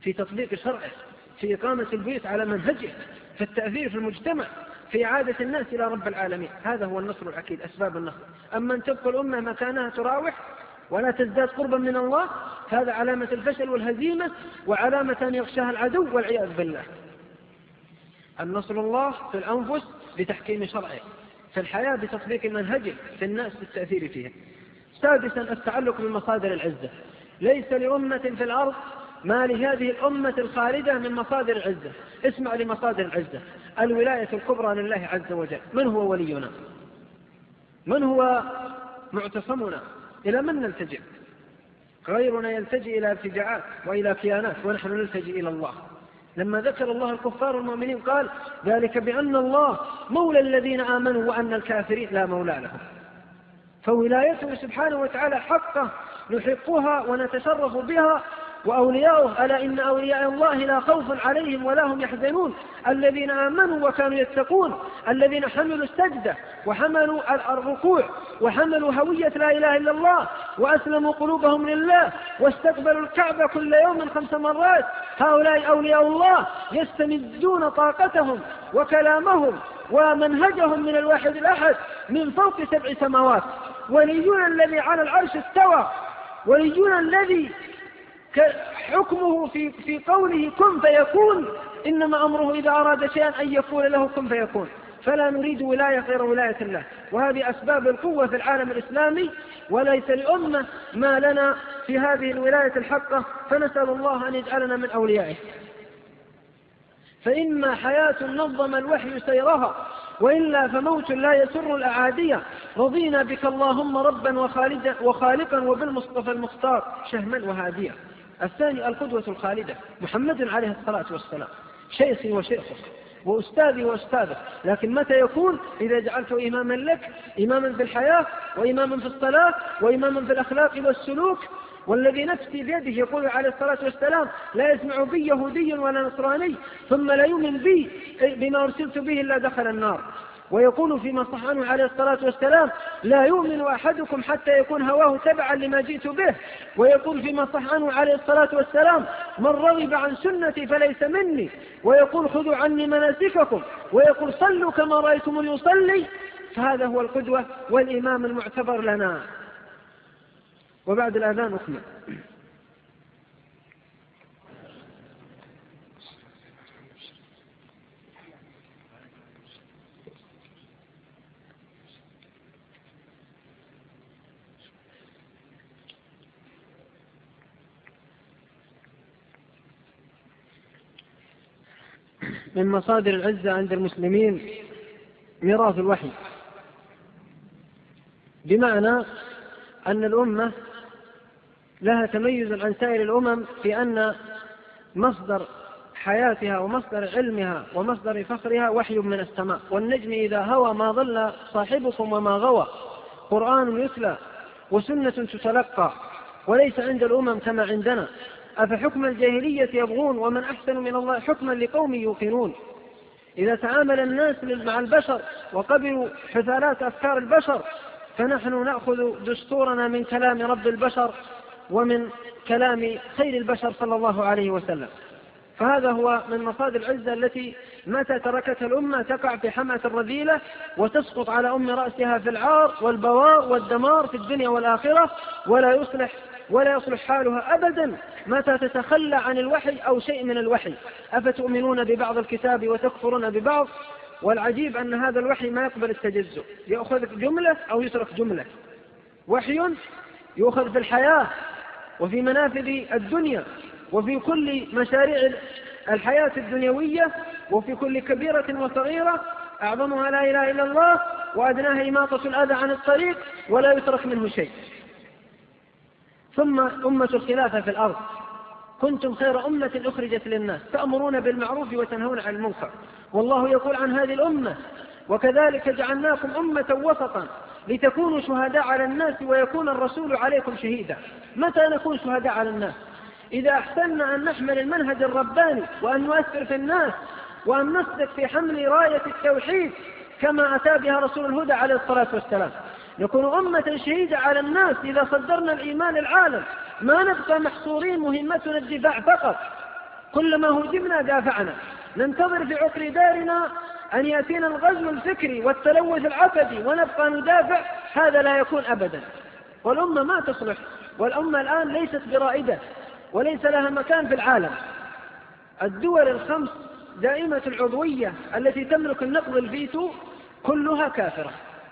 في تطبيق شرعه، في إقامة البيوت على منهجه، في التأثير في المجتمع، في إعادة الناس إلى رب العالمين. هذا هو النصر الأكيد، أسباب النصر. أما أن تبقى الأمة مكانها تراوح ولا تزداد قربا من الله، هذا علامة الفشل والهزيمة، وعلامة أن يغشاها العدو والعياذ بالله. النصر الله في الأنفس بتحكيم شرعه، في الحياة بتطبيق منهجه، في الناس بالتأثير فيها. سادسا التعلق بمصادر العزة. ليس لأمة في الأرض ما لهذه الأمة الخالدة من مصادر العزة. اسمع لمصادر العزة: الولاية الكبرى لله عز وجل. من هو ولينا؟ من هو معتصمنا؟ إلى من نلتجئ؟ غيرنا يلتجئ إلى ارتجاعات وإلى كيانات، ونحن نلتجئ إلى الله. لما ذكر الله الكفار والمؤمنين قال: ذلك بأن الله مولى الذين آمنوا وأن الكافرين لا مولى لهم. فولايته سبحانه وتعالى حقه نحقها ونتشرف بها، وأولياؤه: ألا إن أولياء الله لا خوف عليهم ولا هم يحزنون الذين آمنوا وكانوا يتقون الذين حملوا السجدة وحملوا الركوع وحملوا هوية لا إله إلا الله وأسلموا قلوبهم لله واستقبلوا الكعبة كل يوم 5 مرات. هؤلاء أولياء الله يستمدون طاقتهم وكلامهم ومنهجهم من الواحد الأحد من فوق 7 سماوات. ولينا الذي على العرش استوى، ولينا الذي حكمه في قوله كن فيكون، إنما أمره إذا أراد شيئا أن يقول له كن فيكون. فلا نريد ولاية غير ولاية الله، وهذه أسباب القوة في العالم الإسلامي، وليس لأمة ما لنا في هذه الولاية الحقة، فنسأل الله أن يجعلنا من أوليائه. فإما حياة نظم الوحي سيرها، وإلا فموت لا يسر الأعادية. رضينا بك اللهم ربا وخالقا وبالمصطفى المختار شهما وهاديا. الثاني القدوة الخالدة، محمد عليه الصلاة والسلام، شيخي وشيخك وأستاذي وأستاذك. لكن متى يكون؟ إذا جعلته إماما لك، إماما في الحياة وإماما في الصلاة وإماما في الأخلاق والسلوك. والذي نفسي بيده يقول عليه الصلاة والسلام: لا يسمع بي يهودي ولا نصراني ثم لا يؤمن بي بما أرسلت به إلا دخل النار. ويقول فيما صح عنه عليه الصلاة والسلام: لا يؤمن أحدكم حتى يكون هواه تبعا لما جئت به. ويقول فيما صح عنه عليه الصلاة والسلام: من رغب عن سنتي فليس مني. ويقول: خذوا عني مناسككم. ويقول: صلوا كما رأيتموني يصلي. فهذا هو القدوة والإمام المعتبر لنا. وبعد الأذان أكمل. من مصادر العزة عند المسلمين ميراث الوحي، بمعنى أن الأمة لها تميز عن سائر الأمم في أن مصدر حياتها ومصدر علمها ومصدر فخرها وحي من السماء. والنجم إذا هوى ما ضل صاحبكم وما غوى، قرآن يتلى وسنة تتلقى، وليس عند الأمم كما عندنا. أفحكم الجاهلية يبغون ومن أحسن من الله حكما لقوم يوقنون. إذا تعامل الناس مع البشر وقبلوا حثالات أفكار البشر، فنحن نأخذ دستورنا من كلام رب البشر ومن كلام خير البشر صلى الله عليه وسلم. فهذا هو من مصادر العزة التي متى تركتها الأمة تقع في حمأة الرذيلة وتسقط على أم رأسها في العار والبوار والدمار في الدنيا والآخرة، ولا يصلح حالها أبدا متى تتخلى عن الوحي أو شيء من الوحي. أفتؤمنون ببعض الكتاب وتكفرون ببعض. والعجيب أن هذا الوحي ما يقبل التجزؤ، يأخذ جملة أو يترك جملة. وحي يأخذ في الحياة وفي منافذ الدنيا وفي كل مشاريع الحياة الدنيوية وفي كل كبيرة وصغيرة، أعظمها لا إله إلا الله وأدناها إماطة الأذى عن الطريق، ولا يترك منه شيء. ثم أمة الخلافة في الأرض، كنتم خير أمة أخرجت للناس تأمرون بالمعروف وتنهون عن المنكر. والله يقول عن هذه الأمة: وكذلك جعلناكم أمة وسطا لتكونوا شهداء على الناس ويكون الرسول عليكم شهيدا. متى نكون شهداء على الناس؟ إذا أحسننا أن نحمل المنهج الرباني وأن نؤثر في الناس وأن نصدق في حمل راية التوحيد كما أتى بها رسول الهدى عليه الصلاة والسلام. نكون أمة شهيدة على الناس إذا صدرنا الإيمان العالم، ما نبقى محصورين مهمتنا الدفاع فقط. كلما هزمنا دافعنا، ننتظر في عقر دارنا أن يأتينا الغزو الفكري والتلوث العقدي ونبقى ندافع، هذا لا يكون أبدا. والأمة ما تصلح، والأمة الآن ليست برائدة وليس لها مكان في العالم. الدول الخمس دائمة العضوية التي تملك النقض الفيتو كلها كافرة،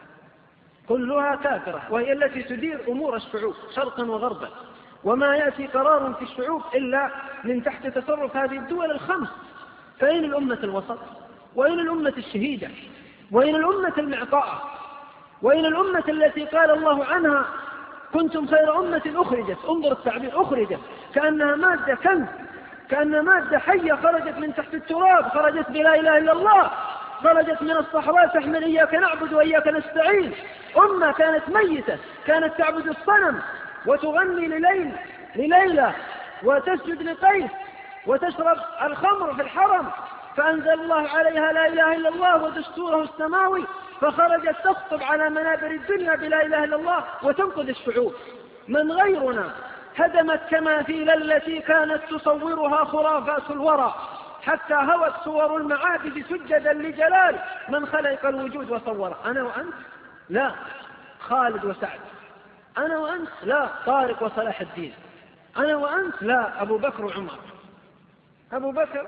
كلها كافرة، وهي التي تدير أمور الشعوب شرقا وغربا، وما يأتي قرار في الشعوب إلا من تحت تصرف هذه الدول الخمس. فأين الأمة الوسط؟ وأين الأمة الشهيدة؟ وأين الأمة المعطاءة؟ وأين الأمة التي قال الله عنها كنتم خير أمة أخرجت؟ انظر التعبير، أخرجت كأنها مادة كنز، كأنها مادة حية خرجت من تحت التراب، خرجت بلا إله إلا الله، خرجت من الصحراء تحمل إياك نعبد وإياك نستعين. أمة كانت ميتة، كانت تعبد الصنم وتغني لليلى وتسجد لقيس وتشرب الخمر في الحرم، فأنزل الله عليها لا إله إلا الله ودستوره السماوي، فخرجت تخطب على منابر الدنيا بلا إله إلا الله وتنقذ الشعوب. من غيرنا هدمت تماثيل التي كانت تصورها خرافات الورى، حتى هوت صور المعابد سجدا لجلال من خلق الوجود وصوره. أنا وأنت لا خالد وسعد، أنا وأنت لا طارق وصلاح الدين، أنا وأنت لا أبو بكر وعمر. أبو بكر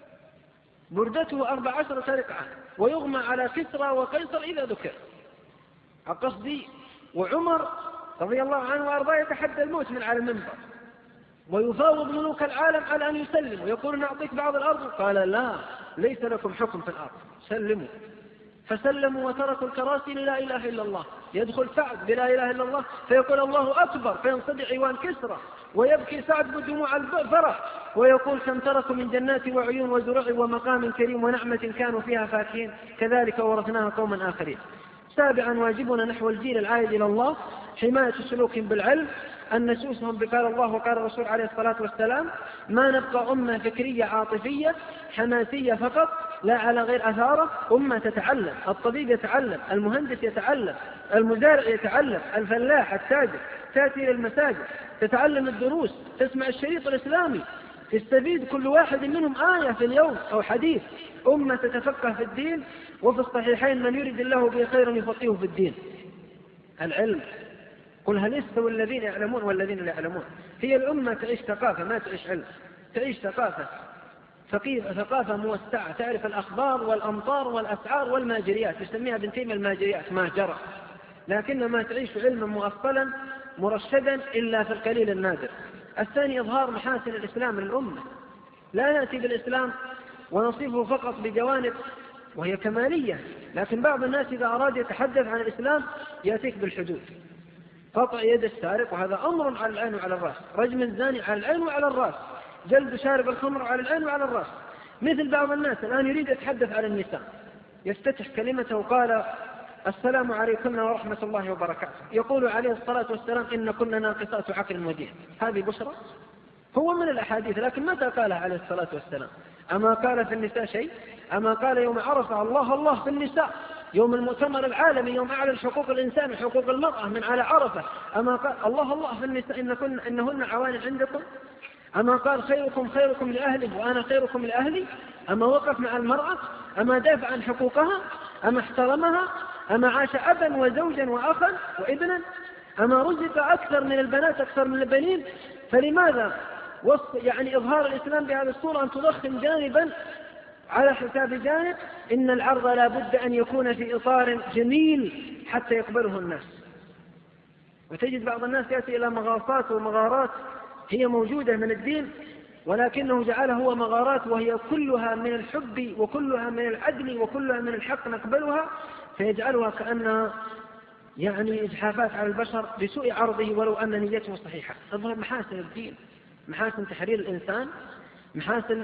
بردته 14 ركعة ويغمى على كسرى وقيصر إذا ذكر قصدي، وعمر رضي الله عنه وأرضاه يتحدى الموت من على المنبر ويفاوض ملوك العالم على أن يسلموا، يقول نعطيك بعض الأرض، قال لا ليس لكم حكم في الأرض، سلموا. فسلموا وتركوا الكراسي لا إله إلا الله. يدخل سعد بلا إله إلا الله فيقول الله أكبر، فينصدع عوان كسرى ويبكي سعد بدموع الفرح ويقول كم تركوا من جنات وعيون وزرع ومقام كريم ونعمة كانوا فيها فاكهين كذلك ورثناها قوما آخرين. سابعا، واجبنا نحو الجيل العائد إلى الله حماية سلوك بالعلم، أن نسوسهم بقال الله وقال الرسول عليه الصلاة والسلام، ما نبقى أمة فكرية عاطفية حماسية فقط لا على غير أثاره، أمة تتعلم، الطبيب يتعلم، المهندس يتعلم، المزارع يتعلم، الفلاح التاجر تأتي إلى المساجد تتعلم الدروس، تسمع الشريط الإسلامي، تستفيد كل واحد منهم آية في اليوم أو حديث. أمة تتفقه في الدين، وفي الصحيحين من يريد الله به خيرا يفقهه في الدين. العلم، قل هل يستوي الذين يعلمون والذين لا يعلمون؟ هي الأمة تعيش ثقافة ما تعيش علم، تعيش ثقافة موسعة، تعرف الأخبار والأمطار والأسعار والماجريات، يسميها ابن تيمية الماجريات ما جرى، لكن ما تعيش علما مؤصلا مرشدا إلا في القليل النادر. الثاني، إظهار محاسن الإسلام للأمة، لا نأتي بالإسلام ونصفه فقط بجوانب وهي كمالية، لكن بعض الناس إذا أراد يتحدث عن الإسلام يأتيك بالحدود، قطع يد السارق وهذا أمر على العين وعلى الرأس، رجم الزاني على العين وعلى الرأس، جلد شارب الخمر على العين وعلى الرأس. مثل بعض الناس الآن يريد يتحدث عن النساء، يفتتح كلمته وقال السلام عليكم ورحمة الله وبركاته، يقول عليه الصلاة والسلام إن كنا ناقصات عقل ودين. هذه بشرى؟ هو من الأحاديث، لكن متى قالها عليه الصلاة والسلام؟ أما قال في النساء شيء؟ أما قال يوم عرفة الله في النساء، يوم المؤتمر العالمي، يوم أعلن حقوق الإنسان وحقوق المرأة من على عرفة، أما قال الله في النساء إنهن عوان عندكم؟ أما قال خيركم لأهله وأنا خيركم لأهلي؟ أما وقف مع المرأة؟ أما دافع عن حقوقها؟ أما احترمها؟ أما عاش أبا وزوجا وأخا وابنا؟ أما رزق أكثر من البنات أكثر من البنين؟ فلماذا إظهار الإسلام بهذه الصورة أن تضخم جانبا على حساب جانب؟ إن العرض لا بد أن يكون في إطار جميل حتى يقبله الناس. وتجد بعض الناس يأتي إلى مغاصات ومغارات هي موجودة من الدين، ولكنه جعلها هو مغارات وهي كلها من الحب وكلها من العدل وكلها من الحق نقبلها، فيجعلها كأنها إجحافات على البشر بسوء عرضه ولو أن نيته صحيحة. تظهر محاسن الدين، محاسن تحرير الإنسان، محاسن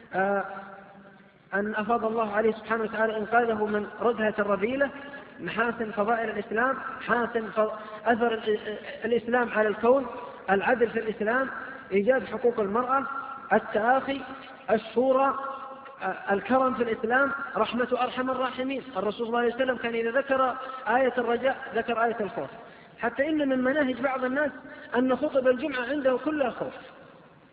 أن أفاض الله عليه سبحانه وتعالى إنقاذه من ردهة الرذيلة، محاسن فضائل الإسلام، محاسن أثر الإسلام على الكون، العدل في الإسلام، إيجاد حقوق المرأة، التآخي، الشورى، الكرم في الإسلام، رحمة أرحم الراحمين. الرسول صلى الله عليه وسلم كان إذا ذكر آية الرجاء ذكر آية الخوف، حتى إن من مناهج بعض الناس أن خطب الجمعة عنده كلها خوف،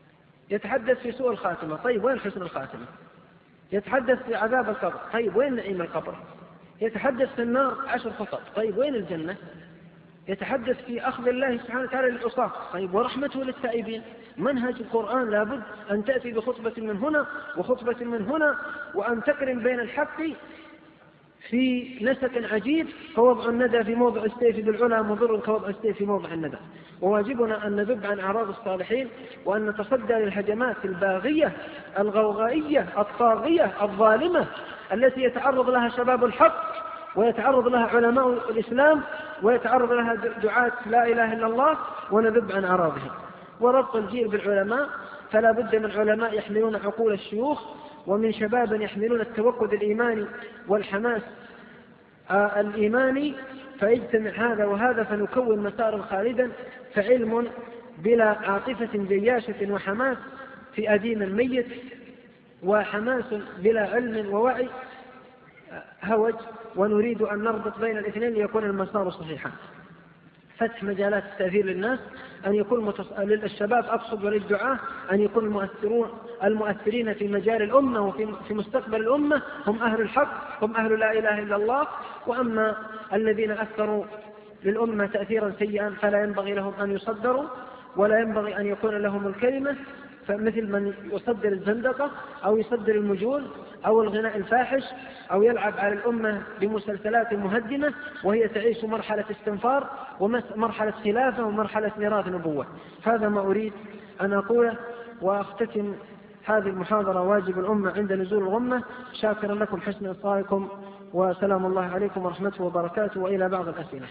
يتحدث في سوء الخاتمة، طيب وين حسن الخاتمة؟ يتحدث في عذاب القبر، طيب وين نعيم القبر؟ يتحدث في النار 10 خطب، طيب وين الجنة؟ يتحدث في أخذ الله سبحانه وتعالى للعصاة، طيب ورحمته للتائبين. منهج القرآن لابد أن تأتي بخطبة من هنا وخطبة من هنا، وأن تقرن بين الحق في نسق عجيب، فوضع الندى في موضع السيف بالعلا مضر كوضع السيف في موضع الندى. وواجبنا أن نذب عن أعراض الصالحين، وأن نتصدى للهجمات الباغية الغوغائية الطاغية الظالمة التي يتعرض لها شباب الحق، ويتعرض لها علماء الإسلام، ويتعرض لها دعاة لا إله إلا الله، ونذب عن أعراضهم. وربط الجيل بالعلماء، فلا بد من علماء يحملون عقول الشيوخ، ومن شباب يحملون التوقد الإيماني والحماس الإيماني، فيجتمع هذا وهذا فنكون مسارا خالدا. فعلم بلا عاطفة جياشة وحماس في أديم الميت، وحماس بلا علم ووعي هوج. ونريد أن نربط بين الاثنين ليكون المسار صحيحا. فتح مجالات التأثير للناس، أن يكون للشباب أقصد وللدعاة أن يكون المؤثرين في مجال الأمة وفي مستقبل الأمة هم أهل الحق، هم أهل لا إله إلا الله. وأما الذين أثروا للأمة تأثيرا سيئا فلا ينبغي لهم أن يصدروا، ولا ينبغي أن يكون لهم الكلمة، فمثل من يصدر الزندقة أو يصدر المجون أو الغناء الفاحش، أو يلعب على الأمة بمسلسلات مهدمة وهي تعيش مرحلة استنفار ومرحلة خلافة ومرحلة ميراث نبوة. هذا ما أريد أن أقوله، وأختتم هذه المحاضرة واجب الأمة عند نزول الغمة، شاكرا لكم حسن إصغائكم، وسلام الله عليكم ورحمته وبركاته. وإلى بعض الأسئلة.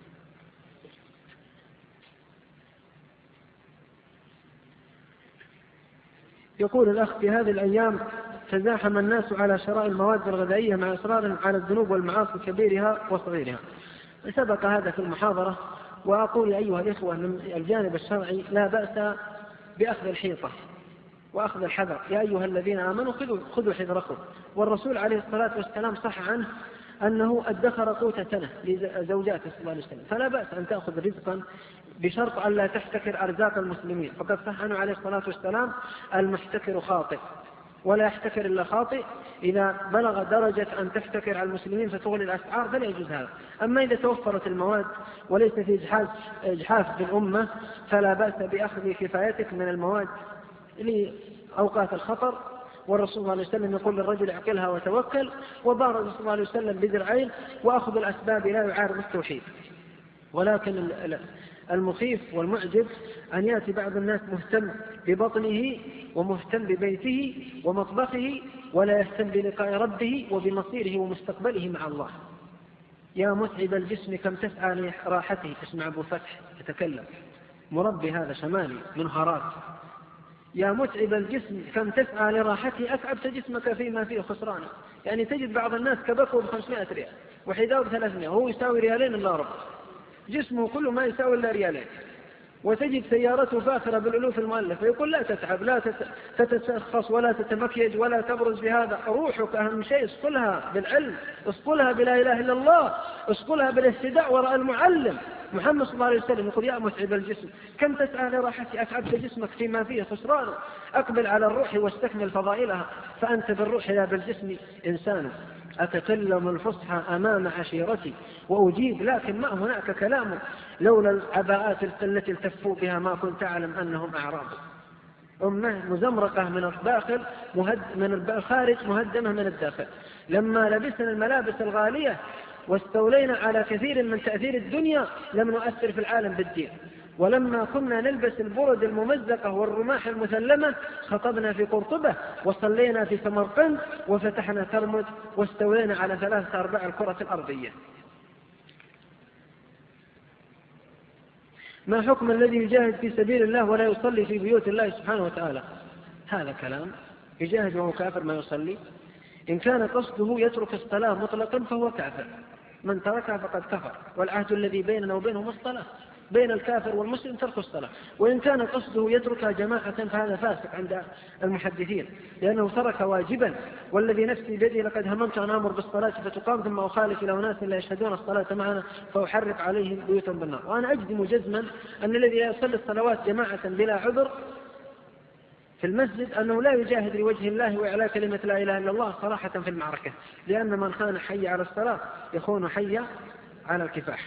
يقول الأخ: في هذه الأيام تزاحم الناس على شراء المواد الغذائية مع إصرارهم على الذنوب والمعاصي كبيرها وصغيرها. سبق هذا في المحاضرة، وأقول أيها الإخوة من الجانب الشرعي لا بأس بأخذ الحيطة وأخذ الحذر. يا أيها الذين آمنوا خذوا حذركم. والرسول عليه الصلاة والسلام صح عنه أنه ادخر قوت سنة لزوجاته صلى الله عليه وسلم، فلا بأس أن تأخذ رزقا بشرط أن لا تحتكر أرزاق المسلمين. فقد صح عنه عليه الصلاة والسلام: المحتكر خاطئ، ولا يحتكر إلا خاطئ. إذا بلغ درجة أن تحتكر على المسلمين فتغلي الأسعار فلا يجوز هذا. أما إذا توفرت المواد وليس في إجحاف بالأمة فلا بأس بأخذ كفايتك من المواد لأوقات الخطر. والرسول صلى الله عليه وسلم يقول للرجل: اعقلها وتوكل. وبارز صلى الله عليه وسلم بذرعين: وأخذ الأسباب لا يعارض التوحيد. ولكن المخيف والمعجب أن يأتي بعض الناس مهتم ببطنه ومهتم ببيته ومطبخه، ولا يهتم بلقاء ربه وبمصيره ومستقبله مع الله. يا متعب الجسم كم تسعى لراحته. اسمع أبو فتح يتكلم، مربي هذا شمالي من هارات. يا متعب الجسم كم تسعى لراحته، أتعبت جسمك فيما فيه خسرانه. يعني تجد بعض الناس كبكوا ب500 ريال وحذاء ب300، وهو يساوي ريالين إلا ربع، جسمه كله ما يساوي إلا ريالين. وتجد سيارته فاخرة بالألوف المؤلفة، يقول: لا تتعب، لا تتسخص ولا تتمكيج ولا تبرز بهذا. روحك أهم شيء، اصقلها بالعلم، اصقلها بلا إله إلا الله، اصقلها بالاهتداء وراء المعلم. محمد صلى الله عليه وسلم يقول: يا متعب الجسم كم تسعى لراحتي، أتعبت جسمك فيما فيه خسران. أقبل على الروح واستكمل فضائلها، فأنت بالروح لا بالجسم إنسان. أتكلم الفصحى أمام عشيرتي وأجيب، لكن ما هناك كلام. لولا العباءات التي التفوا بها ما كنت أعلم أنهم أعراب. أمة مزمرقة من الداخل من الخارج، مهدمة من الداخل. لما لبسنا الملابس الغالية واستولينا على كثير من تأثير الدنيا لم نؤثر في العالم بالدين. ولما كنا نلبس البرد الممزقة والرماح المثلمة خطبنا في قرطبة، وصلينا في سمرقند، وفتحنا ترمد، واستولينا على 3/4 الكرة الأرضية. ما حكم الذي يجاهد في سبيل الله ولا يصلي في بيوت الله سبحانه وتعالى؟ هذا كلام. يجاهد وهو كافر ما يصلي؟ إن كان قصده يترك الصلاة مطلقا فهو كافر، من تركها فقد كفر. والعهد الذي بيننا وبينهم الصلاة، بين الكافر والمسلم ترك الصلاة. وإن كان قصده يتركها جماعة فهذا فاسق عند المحدثين، لأنه ترك واجبا. والذي نفسي بيده لقد هممت أن أمر بالصلاة فتقام ثم أخالف إلى أناس لا يشهدون الصلاة معنا فأحرق عليهم بيوتا بالنار. وأنا أجزم جزما أن الذي يصلي الصلوات جماعة بلا عذر في المسجد أنه لا يجاهد لوجه الله وإعلاء كلمة لا إله إلا الله صراحة في المعركة، لأن من خان حي على الصلاة يخون حي على الكفاح.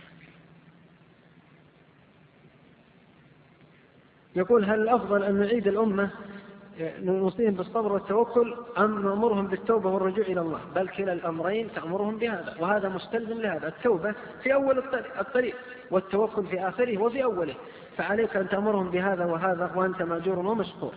يقول: هل الأفضل أن نعيد الأمة نوصيهم بالصبر والتوكل أم نأمرهم بالتوبة والرجوع إلى الله؟ بل كلا الأمرين تأمرهم بهذا، وهذا مستلزم لهذا. التوبة في أول الطريق، والتوكل في آخره وفي أوله، فعليك أن تأمرهم بهذا وهذا وأنت مأجور ومشكور.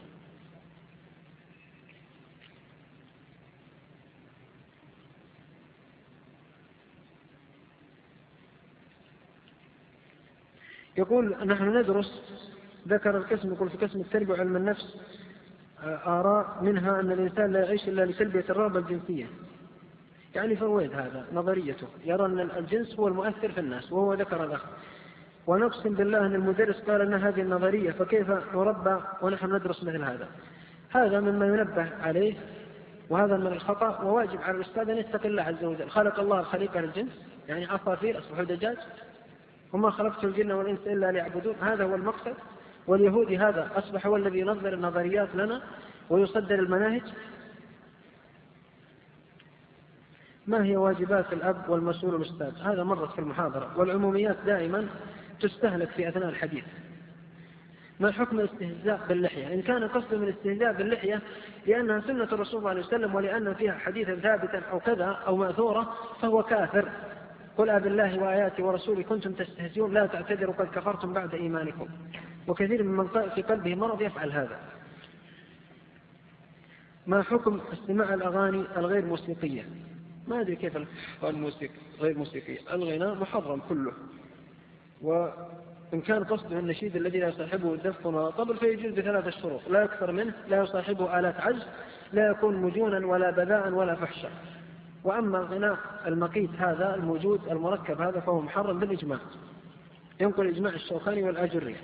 يقول: نحن ندرس، ذكر القسم، يقول في قسم التربية وعلم النفس آراء منها أن الإنسان لا يعيش إلا لتلبية الرغبة الجنسية. يعني فرويد هذا نظريته، يرى أن الجنس هو المؤثر في الناس، وهو ذكر ذلك. ونقسم بالله أن المدرس قال أن هذه النظرية، فكيف نربى ونحن ندرس مثل هذا؟ هذا مما ينبه عليه، وهذا من الخطأ، وواجب على الأستاذ أن يتقي الله عز وجل. خلق الله الخليقة للجنس، يعني عصافير أصبحوا دجاج، وما خلقت الجن والإنس إلا ليعبدون، هذا هو المقصد. واليهودي هذا أصبح هو الذي ينظر النظريات لنا ويصدر المناهج. ما هي واجبات الأب والمسؤول الأستاذ؟ هذا مرت في المحاضرة، والعموميات دائما تستهلك في أثناء الحديث. ما حكم الاستهزاء باللحية؟ إن كان قصد من الاستهزاء باللحية لأنها سنة الرسول صلى الله عليه وسلم ولأن فيها حديثا ثابتا أو كذا أو مأثورة فهو كافر. قل أبالله وآياته ورسوله كنتم تستهزئون لا تعتذروا قد كفرتم بعد إيمانكم. وكثير من في قلبه مرض يفعل هذا. ما حكم استماع الأغاني الغير موسيقية؟ ما أدري كيف الموسيقى غير موسيقية. الغناء محرم كله، وإن كان قصده النشيد الذي لا يصاحبه دف ولا طبل فيجوز بثلاثة شروط: لا أكثر منه، لا يصاحبه آلات عزف، لا يكون مجونا ولا بذاء ولا فحشا. وأما الغناء المقيت هذا الموجود المركب هذا فهو محرم بالإجماع، ينقل إجماع الشوكاني والآجري.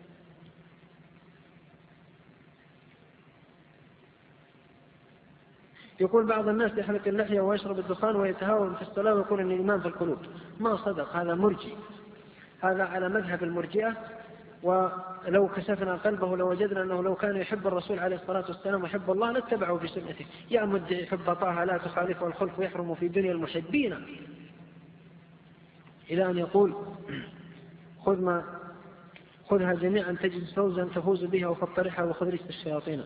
يقول بعض الناس يحلق اللحية ويشرب الدخان ويتهاون في الصلاة ويقول أن الإيمان في القلوب. ما صدق، هذا مرجي، هذا على مذهب المرجئة. ولو كشفنا قلبه لوجدنا أنه لو كان يحب الرسول عليه الصلاة والسلام ويحب الله لاتبعه في سنته. يا مدعي حب طه لا تخالفه الخلف ويحرم في دنيا المحبين، إلى أن يقول خذها جميعا تجد فوزا تفوز بها وفطرحها وخذ ريش الشياطين.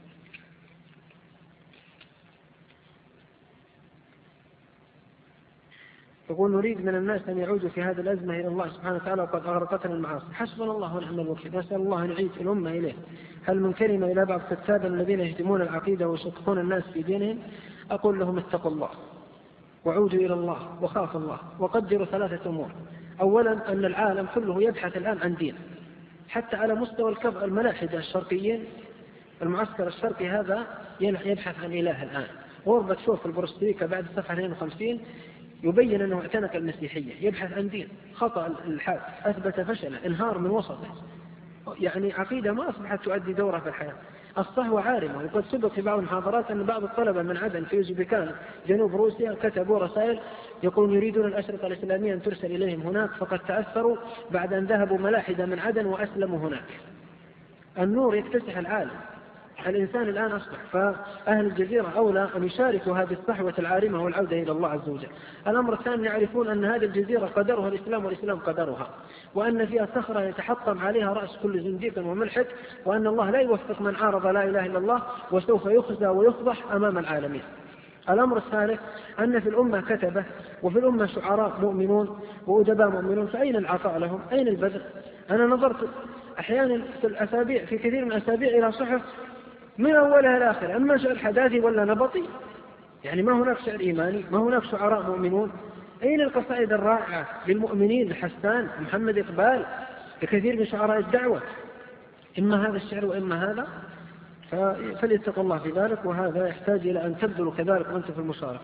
يقول: نريد من الناس أن يعودوا في هذه الأزمة إلى الله سبحانه وتعالى وقد أغرقتنا المعاصي. حسبنا الله ونعم الوكيل، نسأل الله أن يعيد الأمة إليه. هل من كلمة إلى بعض كتاب الذين يهدمون العقيدة ويشككون الناس في دينهم؟ أقول لهم: اتقوا الله وعودوا إلى الله وخافوا الله وقدروا ثلاثة أمور. أولا أن العالم كله يبحث الآن عن دين، حتى على مستوى الملاحدة الشرقيين. المعسكر الشرقي هذا يبحث عن إله الآن. غربة شوف البروستريكا بعد صفحة 52 يبين أنه اعتنق المسيحية، يبحث عن دين. خطأ الإلحاد أثبت فشله، انهار من وسطه، يعني عقيدة ما أصبحت تؤدي دورة في الحياة. الصهوة عارمة. وقد سبق في بعض المحاضرات أن بعض الطلبة من عدن في أوزبكستان جنوب روسيا كتبوا رسائل يقولون يريدون الأشرطة الإسلامية أن ترسل إليهم هناك، فقد تأثروا بعد أن ذهبوا ملاحدة من عدن وأسلموا هناك. النور يكتسح العالم، الإنسان الآن أصبح، فأهل الجزيرة أولى أن يشاركوا هذه الصحوة العارمة والعودة إلى الله عز وجل. الأمر الثاني يعرفون أن هذه الجزيرة قدرها الإسلام والإسلام قدرها، وأن فيها صخرة يتحطم عليها رأس كل زنديق وملحد، وأن الله لا يوفق من عارض لا إله إلا الله وسوف يخزى ويفضح أمام العالمين. الأمر الثالث أن في الأمة كتبة وفي الأمة شعراء مؤمنون وأدباء مؤمنون، فأين العطاء لهم؟ أين البذل؟ أنا نظرت أحيانا في الأسابيع، في كثير من الأسابيع، إلى صحف من أولها الآخر أما شعر حداثي ولا نبطي، يعني ما هناك شعر إيماني، ما هناك شعراء مؤمنون. أين القصائد الرائعة للمؤمنين لحسان محمد إقبال لكثير من شعراء الدعوة؟ إما هذا الشعر وإما هذا، فليتقوا الله في ذلك، وهذا يحتاج إلى أن تبذلوا كذلك وأنتم في المشاركة.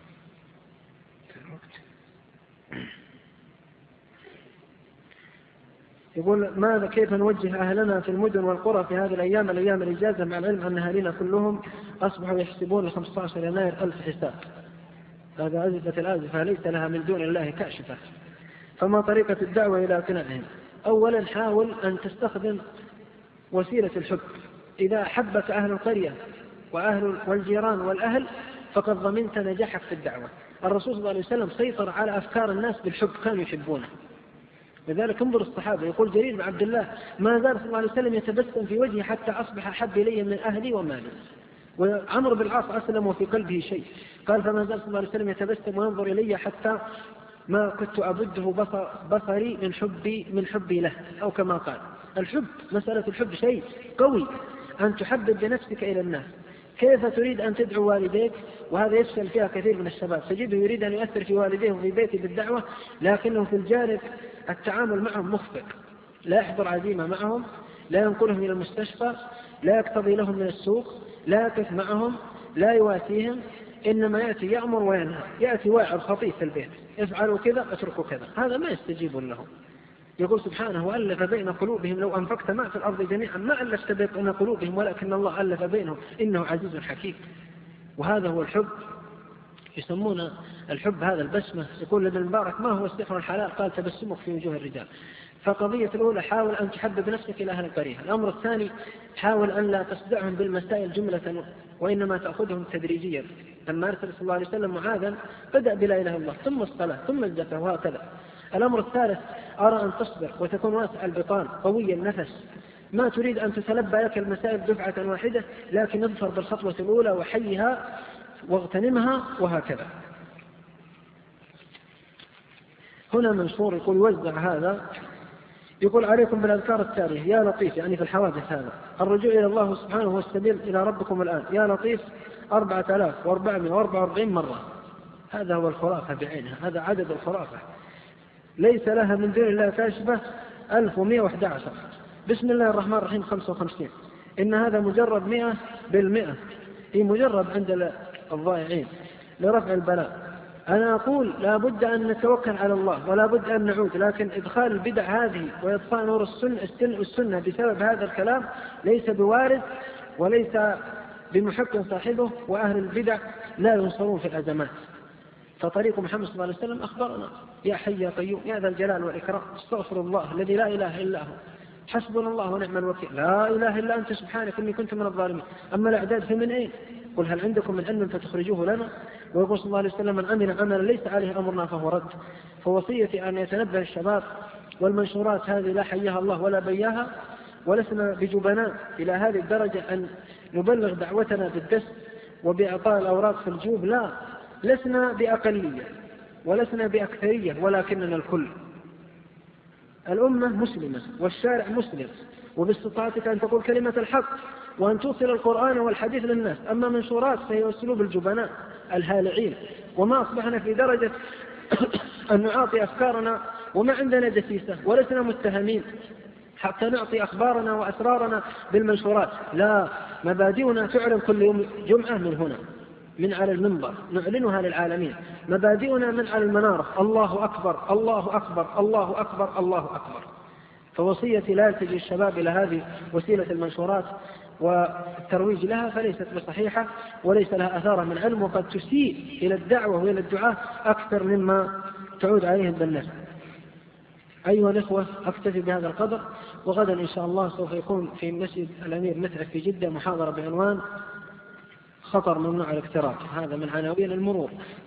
يقول: ماذا كيف نوجه أهلنا في المدن والقرى في هذه الأيام الإجازة، مع العلم أن أهالينا كلهم أصبحوا يحسبون 15 يناير 1000 حساب؟ هذا أزفة الآزفة ليس لها من دون الله كاشفة. فما طريقة الدعوة إلى أقناعهم؟ أولا حاول أن تستخدم وسيلة الحب، إذا أحبك أهل القرية والجيران والأهل فقد ضمنت نجاحك في الدعوة. الرسول صلى الله عليه وسلم سيطر على أفكار الناس بالحب، كانوا يحبونه. لذلك انظر الصحابة، يقول جرير بن عبد الله: ما زال صلى الله عليه وسلم يتبسم في وجهي حتى أصبح أحب إلي من أهلي ومالي. وعمرو بن العاص أسلم وفي قلبه شيء، قال: فما زال صلى الله عليه وسلم يتبسم وينظر إلي حتى ما كنت أبده بصري من حبي له، أو كما قال. الحب، مسألة الحب شيء قوي، أن تحبب بنفسك إلى الناس. كيف تريد أن تدعو والديك؟ وهذا يفشل فيها كثير من الشباب، تجده يريد أن يؤثر في والديه وفي بيته بالدعوة، لكنه في الجانب التعامل معهم مخفق، لا يحضر عزيمة معهم، لا ينقلهم إلى المستشفى، لا يقتضي لهم من السوق، لا يقف معهم، لا يواسيهم، إنما يأتي يأمر وينهى، يأتي واعظ خطيب في البيت: افعلوا كذا اتركوا كذا. هذا ما يستجيب له. يقول سبحانه: وألف بين قلوبهم لو أنفقت ما في الأرض جميعا ما ألفت بين قلوبهم ولكن الله ألف بينهم إنه عزيز حكيم. وهذا هو الحب، يسمون الحب هذا البسمة. يقول ابن المبارك: ما هو السحر الحلال؟ قال: تبسمك في وجوه الرجال. فقضية الأولى: حاول أن تحبب نفسك إلى أهل القرية. الأمر الثاني: حاول أن لا تصدعهم بالمسائل جملة، وإنما تأخذهم تدريجيا. لما أرسل صلى الله عليه وسلم معاذا بدأ بلا إله إلا الله، ثم الصلاة، ثم الزكاة، وهكذا. الأمر الثالث: أرى أن تصبر وتكون واسع البطان قوي النفس، ما تريد أن تتلبى لك المسائل دفعة واحدة، لكن اظفر بالخطوة الأولى وحيها واغتنمها، وهكذا. هنا منشور يقول يوزع هذا، يقول: عليكم بالأذكار التالية: يا لطيف، يعني في الحوادث، هذا الرجوع إلى الله سبحانه والسبيل إلى ربكم الآن، يا لطيف 4444 مرة. هذا هو الخرافة بعينها، هذا عدد الخرافة، ليس لها من دون الله كاشفة 1111. بسم الله الرحمن الرحيم 55. إن هذا مجرد 100%، هي مجرد عند الضائعين لرفع البلاء. أنا أقول لا بد أن نتوكل على الله ولا بد أن نعود، لكن إدخال البدع هذه وإطفاء نور السنة بسبب هذا الكلام ليس بوارد وليس بمحق صاحبه، وأهل البدع لا ينصرون في الأزمات. فطريق محمد صلى الله عليه وسلم أخبرنا: يا حي يا قيوم يا ذا الجلال والإكرام، استغفر الله الذي لا إله إلا هو، حسبنا الله ونعم الوكيل، لا إله إلا أنت سبحانك إني كنت من الظالمين. أما الأعداد فمن أين؟ قل هل عندكم من علم فتخرجوه لنا؟ ويقول صلى الله عليه وسلم: من عمل عملا ليس عليه أمرنا فهو رد. فوصيتي أن يتنبه الشباب، والمنشورات هذه لا حياها الله ولا بياها، ولسنا بجبناء إلى هذه الدرجة أن نبلغ دعوتنا بالدس وبإعطاء الأوراق في الجوب، لا، لسنا بأقلية ولسنا بأكثرية، ولكننا الكل. الأمة مسلمة والشارع مسلم، وباستطاعتك أن تقول كلمة الحق وأن توصل القرآن والحديث للناس. أما منشورات فهي أسلوب الجبناء الهالعين، وما أصبحنا في درجة أن نعطي أفكارنا وما عندنا دسيسة، ولسنا متهمين حتى نعطي أخبارنا وأسرارنا بالمنشورات. لا، مبادئنا تعلن كل يوم جمعة من هنا، من على المنبر نعلنها للعالمين. مبادئنا من على المنارة: الله أكبر الله أكبر الله أكبر الله أكبر. فوصيتي لا يلتجي الشباب إلى هذه وسيلة المنشورات والترويج لها، فليست بصحيحة وليس لها أثار من علم، وقد تسيء إلى الدعوة وإلى الدعاء أكثر مما تعود عليهم بالنفع. أيها الإخوة، أكتفي بهذا القدر، وغدا إن شاء الله سوف يكون في مسجد الأمير متعب في جدة محاضرة بعنوان خطر ممنوع الاقتراب، هذا من عناوين المرور.